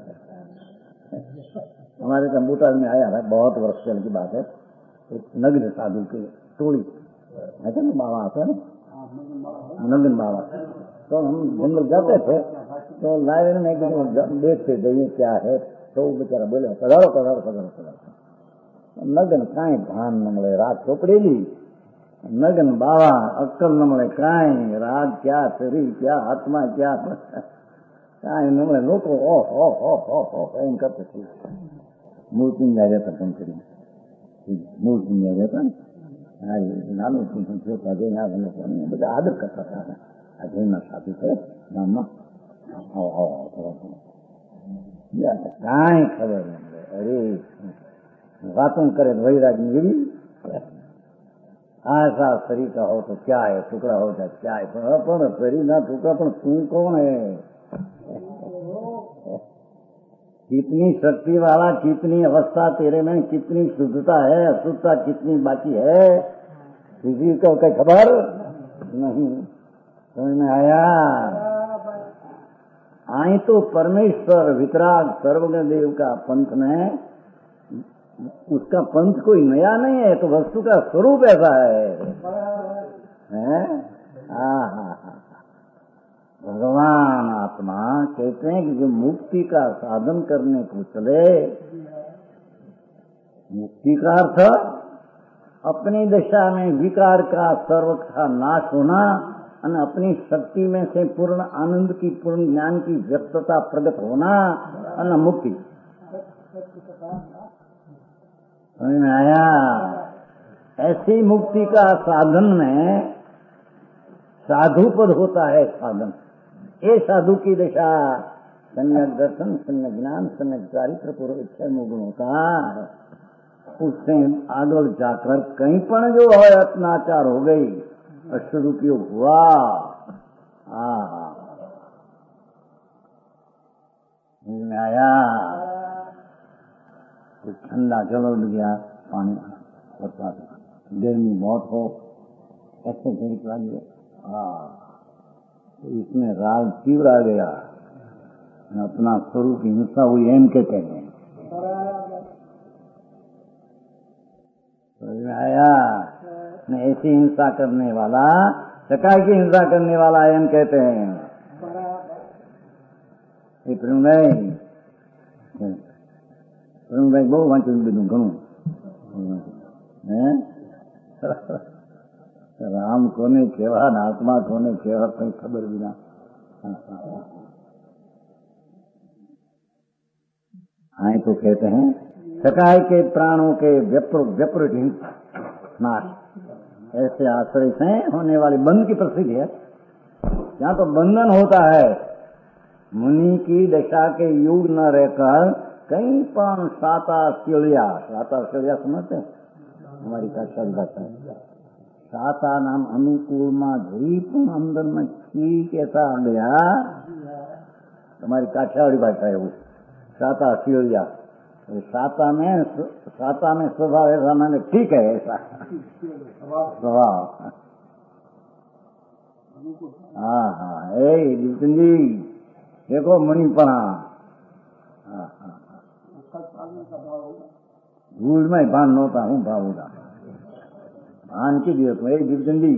हमारे कंप्यूटर में आया है, बहुत वर्ष पहले की बात है, एक नग्न साधु की टोली ऐसा ना बाबा आता है ना नग्न बाबा, तो हम जंगल जाते थे तो लाइन में देखते थे ये क्या है, तो वो बेचारा बोले पधारो पधारो पधारो पधारो। नग्न काई भान न મળે, रात ચોપડેલી नग्न बाबा अक्कल न મળે काई, रात क्या शरीर क्या आत्मा क्या काई न મળે, લોકો ओ ओ ओ ओ ओ એમ કરते थे। મૂર્તિ જતા પણ કરી મૂર્તિ જતા નાનું જોતા જઈને આ બધા આદર કરતા હતા। આ જૈનના સાધુ છે ગામમાં, આવો આવો કાંઈ ખબર ન મળે। અરે वातों करे वैराग गिरी, ऐसा शरीर का हो तो क्या है, टुकड़ा हो जाए क्या है, पर शरीर ना टुकड़ा पर तू कौन है? कितनी शक्ति वाला, कितनी अवस्था तेरे में, कितनी शुद्धता है, अशुद्धता कितनी बाकी है, किसी को कोई खबर नहीं। समझ में आया? आई तो परमेश्वर वितराग सर्वज्ञ देव का पंथ में, उसका पंथ कोई नया नहीं है, तो वस्तु का स्वरूप ऐसा है, हैं? हाँ हाँ हाँ भगवान आत्मा कहते हैं कि जो मुक्ति का साधन करने को चले, मुक्ति का अर्थ अपनी दशा में विकार का सर्वथा नाश होना और अपनी शक्ति में से पूर्ण आनंद की, पूर्ण ज्ञान की व्यक्तता प्रकट होना और मुक्ति। समझ में आया? ऐसी मुक्ति का साधन में साधु पद होता है साधन। ये साधु की दशा सम्यक दर्शन, सम्यक ज्ञान, सम्यक चारित्र पूर्व इच्छा गुण होता है। उससे आगे जाकर कहीं पण जो है अत्याचार हो गई, अशुद्ध हुआ, हाँ में आया ठंडा जल उड़ गया, पानी बरसात गर्मी बहुत हो, कैसे झड़क लगी, हाँ तो इसमें राग तीव्र आ गया, अपना स्वरूप हिंसा हुई एम कहते हैं। समझ में आया? न ऐसी हिंसा करने वाला, सकाय की हिंसा करने वाला एम कहते हैं। नहीं ભાઈ બહુ વાંચી લીધું ઘણું, રામ કોને કેવા, આત્મા કોને કેવા કઈ ખબર વિના। हाँ तो कहते हैं सकाय के प्राणों के व्यप्र व्यप्र नाश, ऐसे आश्रय से होने वाले बंध की प्रसिद्धि है। यहाँ तो बंधन होता है, मुनि की दशा के युग न रहकर कहीं पण साता सीढ़िया, साता सीढ़िया समझते हैं हमारी कक्षा भाषा, साता नाम अनुकूल में धरी पण अंदर में ठीक ऐसा आ गया, हमारी काठियावाड़ी भाषा है वो साता सीढ़िया। साता में साता में स्वभाव ऐसा, मैंने ठीक है ऐसा स्वभाव। हाँ हाँ ए बिल्कुल जी देखो मुनिपणा, हाँ हाँ भूल में भान नहोता हूँ भाव होता भान की जरूरत में एक जिंदगी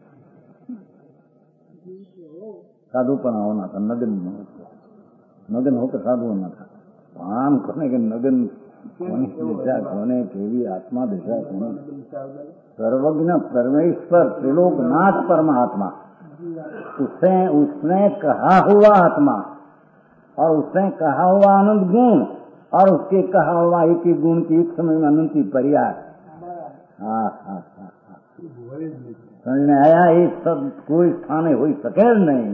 साधुपना होना था, नगन नगन होकर साधु होना था। भान करने के नगन કોની દિશા કોને કેવી આત્મા દિશા કોને सर्वज्ञ परमेश्वर त्रिलोकनाथ परमात्मा उसने उसने कहा हुआ आत्मा और उसने कहा हुआ अनंत गुण और उसके कहा हुआ एक ही गुण की एक समय में अनंती पर्याय। हाँ हाँ हाँ समझ में आया? ये सब कोई स्थान हो सके नहीं।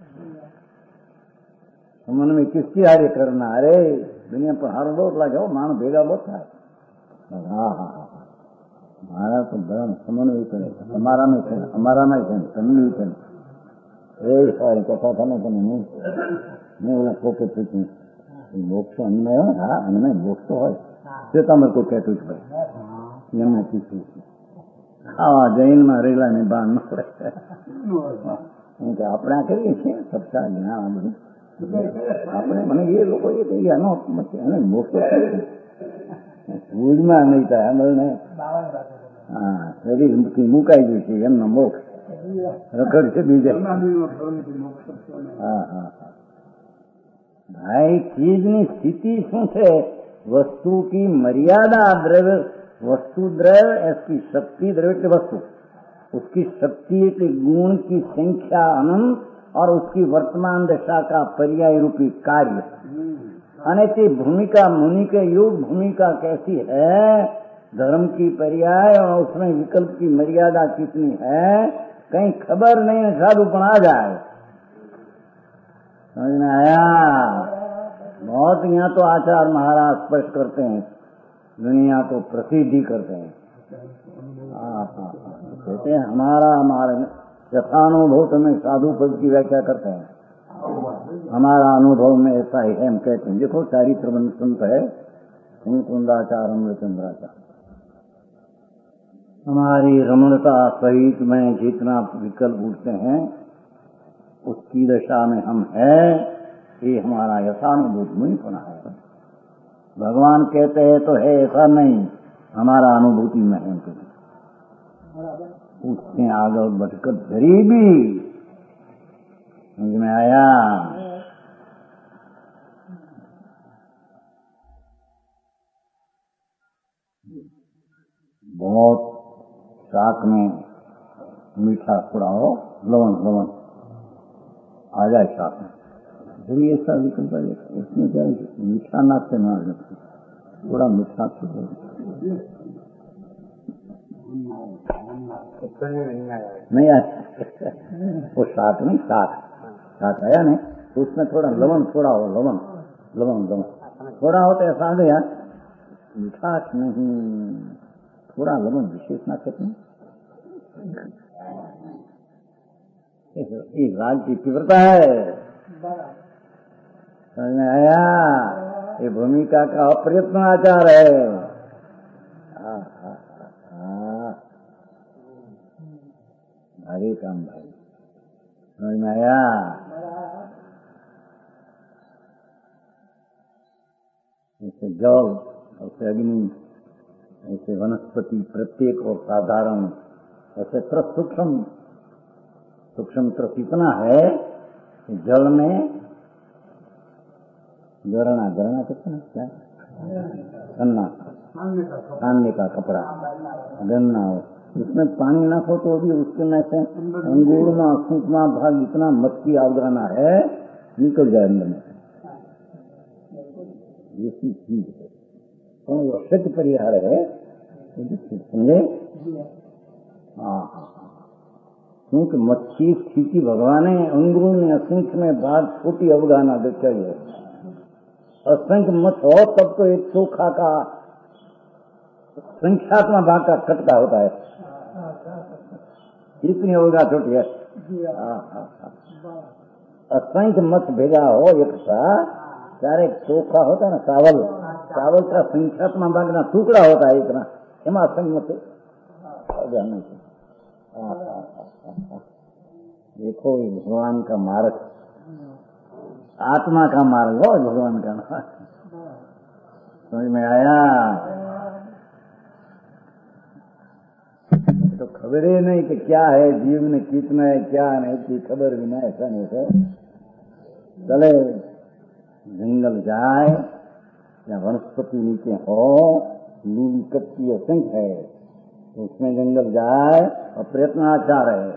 मन में किसकी हारे करना? अरे दुनिया पर हार बहुत लगे हो, मान भेगा बहुत है। हाँ हाँ हाँ મારા તો બધા સમન્વય કરે અમારામાં છે અમારામાં છે તમને છે એ સારી કથા થાય તમે નહીં મેં ઓલા કોકે પૂછ્યું મોક્ષ અન્ન હા અન્ન મોક્ષ હોય તે તમે કોઈ કહેતું જ ભાઈ એમને પૂછ્યું આવા જૈનમાં રહેલા ને બાન ન પડે કે આપણે આ કરીએ છીએ સપ્તાહ જ્ઞાન આ બધું આપણે મને એ લોકો એ કહી ગયા એને મોક્ષ ભૂજમાં નહીં થાય અમલને હા શરીર મુકાઈ ગયું છે એમનો મોક્ષ રખડ છે બીજે। હા હા ભાઈ ચીજની સ્થિતિ શું છે? वस्तु की मर्यादा द्रव्य वस्तु द्रव्य इसकी शक्ति द्रव्य की वस्तु उसकी शक्ति के गुण की संख्या अनंत और उसकी वर्तमान दशा का पर्याय रूपी कार्य अनेक भूमिका मुनि के योग भूमिका कैसी है, धर्म की पर्याय और उसमें विकल्प की मर्यादा कितनी है कहीं खबर नहीं है, साधु पण आ जाए। समझ में आया? बहुत यहाँ तो आचार्य महाराज स्पष्ट करते हैं, दुनिया को प्रसिद्धि करते हैं। कहते हैं हमारा हमारे यथानुभव में साधु पद की व्याख्या करते हैं, हमारा अनुभव में ऐसा ही है हम कहते हैं। देखो चारित्र संत है कुंदाचार अमृतचंद्राचार, हमारी रमणता सहित में जितना विकल्प उठते हैं उसकी दशा में हम है, ये हमारा यथानुभूत नहीं होना है। भगवान कहते हैं तो है ऐसा नहीं, हमारा अनुभूति में है। उससे आगे बढ़कर गरीबी समझ में आया? बहुत शाक में मीठा थोड़ा हो, लवण लवण आ जाए शाक में, जब ये ऐसा विकल्प है उसमें क्या मीठा ना से ना थोड़ा मीठा नहीं आया वो शाक नहीं शाक शाक आया नहीं तो उसमें थोड़ा लवण थोड़ा हो, लवण लवण लवण थोड़ा हो तो ऐसा आ गया, मिठास नहीं थोड़ा लवण विशेष ना करते। इस राज की तीव्रता है, समझ में आया? ये भूमिका का अप्रयत्न आचार है। भारी काम भाई, समझ में आया? ऐसे जल ऐसे अग्नि ऐसे वनस्पति प्रत्येक और साधारण ऐसे त्रस सूक्ष्म सूक्ष्म त्रस इतना है कि जल में गरना गरना कितना क्या गन्ना खाने का कपड़ा गन्ना हो, उसमें पानी नाखो तो भी उसके में से अंगूर में सूखमा भाग इतना मक्खी आवगाना है निकल जाए अंदर में। ये चीज है तो वो सत्य परिहार है, समझे? हाँ क्योंकि मच्छी स्थिति भगवान ने अंगूर में असंख्य में भाग छोटी अवगाना देखा है, असंख्य मत हो तब तो एक चोखा का संख्यात्मक भाग का खटका होता है, इतनी होगा छोटी है। असंख्य मत भेजा हो एक सा चारे चोखा होता है ना चावल, चावल का संख्यात्मक भाग ना टुकड़ा होता है इतना, एम असंख्य मत देखो ये भगवान का मार्ग, आत्मा का मार्ग हो भगवान का मार्ग। समझ में आया? तो खबर ही नहीं कि क्या है जीव में कितना है क्या नहीं की खबर भी ना, ऐसा नहीं है। चले जंगल जाए या वनस्पति नीचे हो, लीली कच्ची असंख्य है, उसमें जंगल जाए और प्रयत्नाचार है।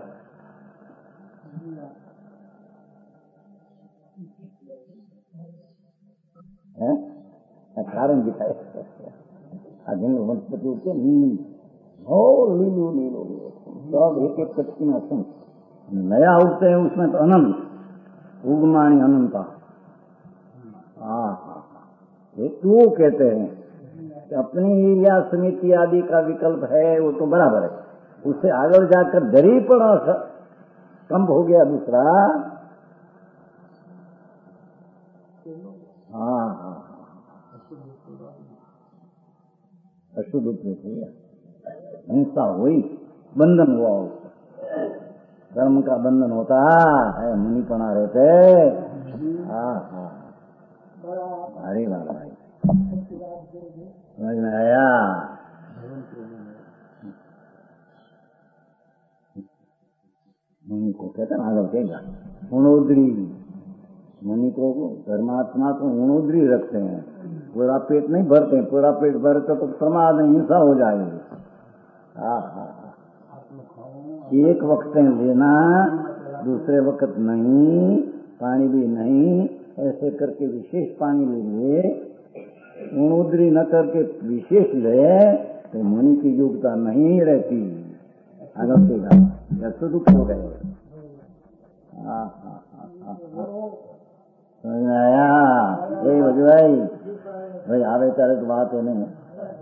है? कारण दिखाए जंगल वनस्पति होते लीली हो, लीलो लीलो सब एक एक कच्ची में असंख्य नया उगते हैं, उसमें तो अनंत उगमानी अनंता। हाँ हेतु कहते हैं कि अपनी ईर्ष्या समिति आदि का विकल्प है, वो तो बराबर है, उससे आगे जाकर दरी पड़ा कंप हो गया दूसरा। हाँ हाँ अशुद्ध उपयोग हो गया, हिंसा हुई, बंधन हुआ, धर्म का बंधन होता है, मुनि पना रहते। हाँ हाँ भारी बात भाई, समझ में आया? मुनि को कहते हैं आगे कहेगा गुणोदरी, मुनि को धर्मात्मा को गुणोदरी रखते हैं, पूरा पेट नहीं भरते, पूरा पेट भरते तो प्रमाद हिंसा हो जाएगी। हाँ हाँ एक वक्त लेना, दूसरे वक्त नहीं, पानी भी नहीं, ऐसे करके विशेष पानी ले, गुणोदरी न करके विशेष ले तो मुनि की योग्यता नहीं रहती। आगे देगा सुदुख हो गए। हाँ हाँ हाँ समझ में आया? यही वजह भाई भाई आवे तारे तो बात है नहीं।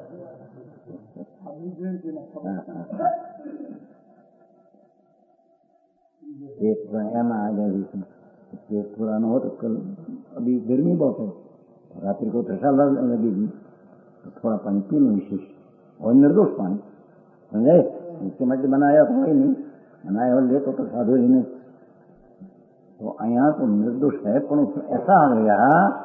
पेट एम आ गया, पेट पूरा न हो तो कल अभी गर्मी बहुत है, रात्रि को ठंडा लगेगी तो थोड़ा पानी पी लो विशेष, और निर्दोष पानी, समझे? इसके मध्य बनाया तो ही नहीं, बनाया हो ले तो, तो साधु ही नहीं, तो अहियाँ तो निर्दोष है, पर ऐसा आ गया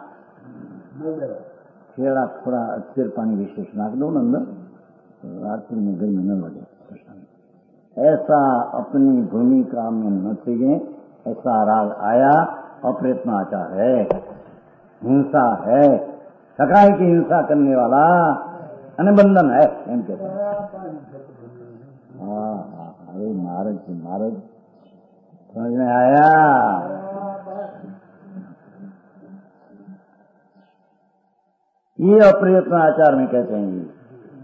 खेड़ा थोड़ा अच्छे पानी विशेष नाक दो अंदर, तो रात्रि में गर्मी न लगे। ऐसा अपनी भूमिका में न चाहिए, ऐसा राग आया, अप्रयत्नाचार है, हिंसा है, सकाई की हिंसा करने वाला अनुबंधन है, एम कहते हैं। हाँ हाँ अरे महाराज जी महाराज समझ में आया? ये अप्रयत्नाचार में कहते हैं ये।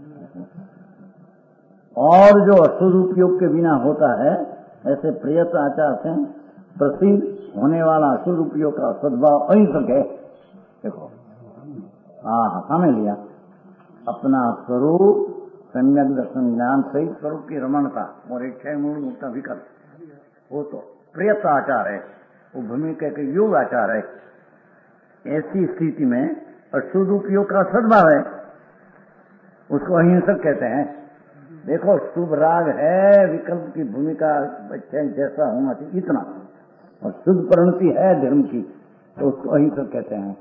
और जो अशुद्ध उपयोग के बिना होता है, ऐसे प्रयत्न आचार से प्रसिद्ध होने वाला अशुद्ध उपयोग का सद्भाव अहिंसक है। देखो हाँ हाँ सामने लिया, अपना स्वरूप सम्यक दर्शन ज्ञान सहित स्वरूप की रमणता और इच्छा मूल मुक्ता विकल्प, वो तो प्रयत्न आचार है, वो भूमिका के योग आचार है। ऐसी स्थिति में अशुद्ध उपयोग का सद्भाव है, उसको अहिंसक कहते हैं। देखो शुभ राग है, विकल्प की भूमिका जैसा होना चाहिए इतना, और शुद्ध परिणति है धर्म की, तो उसको अहिंसक कहते हैं।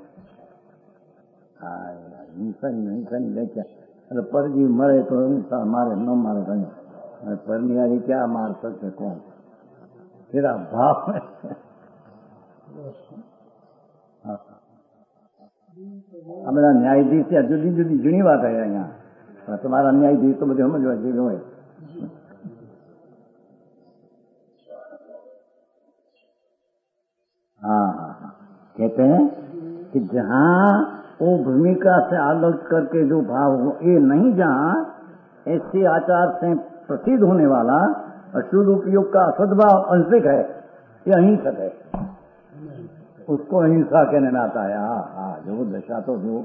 हिंसा नहीं हिंसा नहीं क्या, अरे पर जीव मरे तो हिंसा मारे, न मारे तो नहीं, पर निहारी क्या मार सकते कौन, तेरा भाव है। हमारा न्यायाधीश या जुदी जुदी जुनी बात है यहाँ, तुम्हारा न्यायाधीश तो मुझे समझ है। हाँ हाँ हाँ कहते हैं कि जहाँ वो भूमिका से आलोक करके जो भाव हो, ये नहीं, जहाँ ऐसे आचार से प्रसिद्ध होने वाला अशुद्ध उपयोग का सद्भाव अंशिक है, ये अहिंसक है, उसको अहिंसा कहने में आता है। हाँ हाँ जो दशा तो जो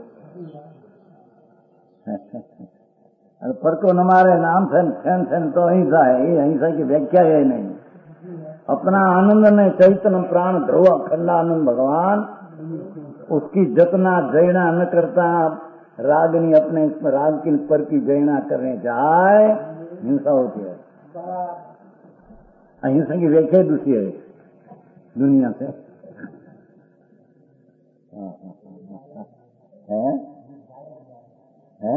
पर को न मारे नाम फैन फैन फैन तो अहिंसा है, ये अहिंसा की व्याख्या है नहीं। अपना आनंद में चैतन्य प्राण ध्रुव अखंडानंद भगवान, उसकी जतना जयना न करता, रागनी अपने राग की पर की जयना करने जाए, हिंसा होती है। अहिंसा की व्याख्या दूसरी है दुनिया से। है है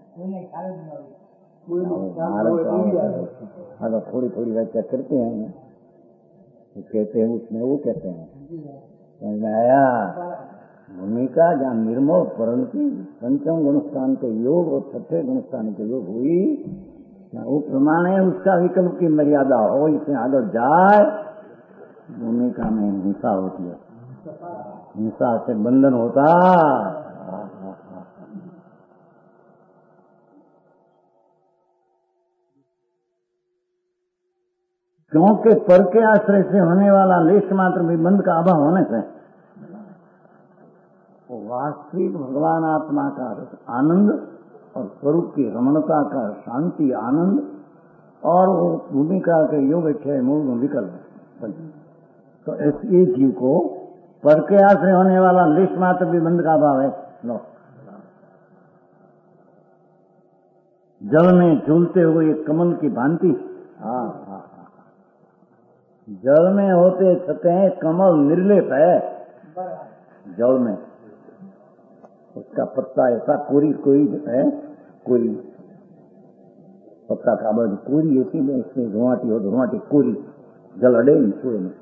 अगर थोड़ी थोड़ी व्याख्या करते हैं तो कहते हैं उसमें वो कहते हैं, समझ में आया? भूमिका जहाँ निर्मोह परंतु पंचम गुणस्थान के योग और छठे गुणस्थान के योग हुई, वो प्रमाणे उसका विकल्प की मर्यादा हो, इसमें आगे जाए भूमिका में हिंसा होती है, हिंसा से बंधन होता। क्योंकि पर के आश्रय से होने वाला लेश मात्र भी बंध का अभाव होने से वास्तविक भगवान आत्मा का आनंद और स्वरूप की रमणता का शांति आनंद और वो भूमिका के योग छह मूल विकल्प, तो ऐसे जीव को पर के आश्रय होने वाला लेश मात्र भी बंध का अभाव है। लो, जल में झूलते हुए कमल की भांति, हाँ हाँ जल में होते छते हैं कमल निर्लेप है, जल में उसका पत्ता ऐसा कोरी कोई है, कोरी पत्ता का आवाज कोरी ऐसी में इसमें धुआटी हो, धुआटी कोरी जल अड़े नहीं सूर्य में,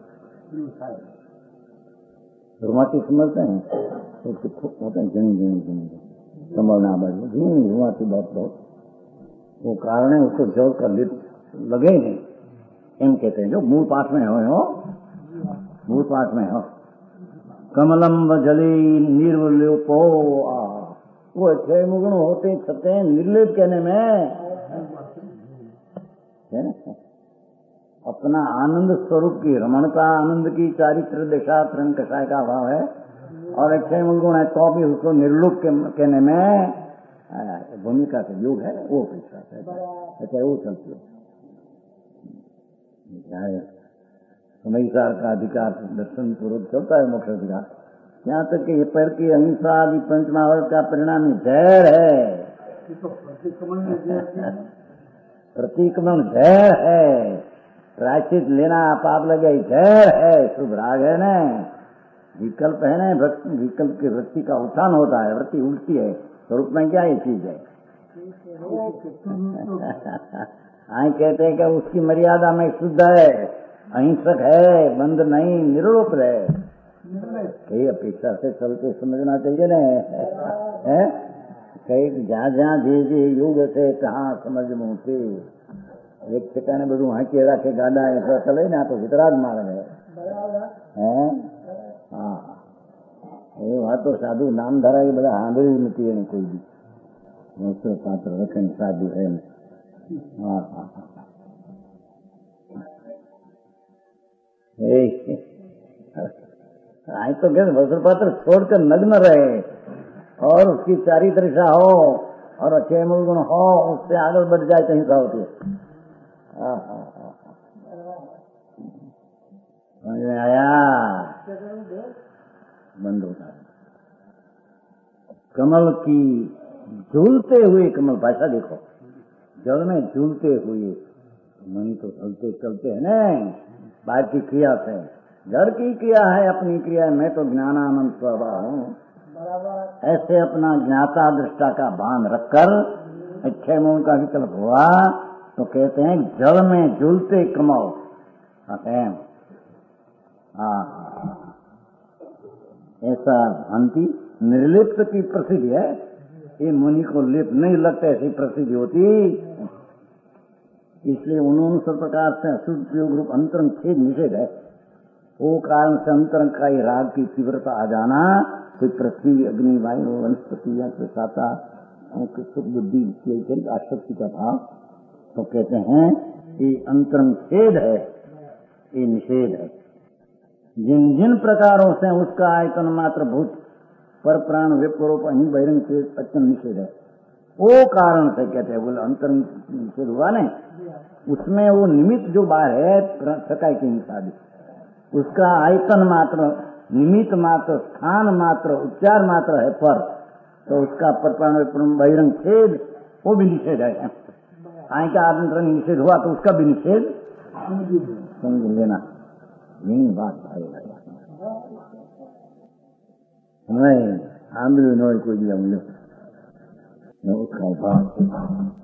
धुआटी समझते हैं तो होते हैं झिंग झिंग झिंग कमल ना आवाज झिंग धुआटी बहुत बहुत, वो कारण है उसको जल का लिप लगे नहीं, एम कहते हैं जो मूल पाठ में हो, हो मूल पाठ में हो कमलम जली निर्वल्योपो, वो छह मुगुण होते छते हैं निर्लेप कहने में है ना, अपना आनंद स्वरूप की रमणता आनंद की चारित्र दिशा त्रन कषाय का भाव है, और छह मुगुण है तो भी उसको निर्लोप कहने में भूमिका का योग है, वो पैसा है वो चलती है। समयसार का अधिकार दर्शन पूर्वक चलता है मोक्ष अधिकार, यहाँ तक कि ये पैर की अहिंसा आदि पंचमहावर्त का परिणाम जहर है, प्रतिक्रमण जहर है, प्रायश्चित लेना पाप लगे जहर है, शुभ राग है न, विकल्प है न, विकल्प की वृत्ति का उत्थान होता है, वृत्ति उठती है, स्वरूप में क्या ये चीज है। आई कहते हैं कि उसकी मर्यादा में शुद्ध है, अहिंसक है, बंद नहीं, निरोप है, कई अपेक्षा से चलते समझना चाहिए न, कई जहाँ जहाँ जे जे योग से तहाँ समझ मुँहते एक ठिकाने બધું હાંકી રાખે ગાડા ऐसा चले ना तो वितराग मार्ग है। हाँ ये बात तो साधु नाम धरा ये બધા સાંભળ્યું નથી એને કોઈ બી વસ્ત્ર પાત્ર રખન સાધુ है। हाँ हाँ आई तो क्या वस्त्र पात्र छोड़कर नग्न रहे और उसकी चारी दृशा हो और अच्छे मूल गुण हो, उससे आगे बढ़ जाए तो हिंसा होती है। हाँ हाँ हाँ समझ में आया, बंद होता है। कमल की झूलते हुए, कमल भाषा देखो, जल में झूलते हुए, मन तो चलते चलते है न, बाहर की क्रिया से, घर की क्रिया है अपनी क्रिया, मैं तो ज्ञानानंद स्वभाव हूँ, ऐसे अपना ज्ञाता दृष्टा का बांध रखकर अच्छे मूल का विकल्प हुआ तो कहते हैं जल में झूलते कमल, हाँ ऐसा भ्रांति निर्लिप्त की प्रसिद्धि है, ये मुनि को लिप नहीं लगता ऐसी प्रसिद्धि होती, इसलिए उन्होंने सब प्रकार से अशुद्ध योग रूप अंतरंग छेद निषेध है, वो कारण से अंतरंग का ही राग की तीव्रता आ जाना, कोई पृथ्वी अग्नि वायु वनस्पति या प्रसाता सुख बुद्धि आसक्ति का भाव, तो कहते हैं ये अंतरंग छेद है, ये निषेध है। जिन जिन प्रकारों से उसका आयतन मात्र भूत पर प्राण विप्रोप अहि बहिरंग छेद अत्यंत निषेध है, वो कारण से कहते हैं, बोले अंतरंग निषेध हुआ नहीं, उसमें वो निमित्त जो बाहर है सकाय की हिंसा, उसका आयतन मात्र निमित्त मात्र स्थान मात्र उच्चार मात्र है पर, तो उसका पर प्राण बहिरंग छेद वो भी निषेध है। आय का अंतरंग निषेध हुआ तो उसका भी निषेध समझ लेना, यही बात है। नहीं आंध्र कोई भी हम लोग उसका भाव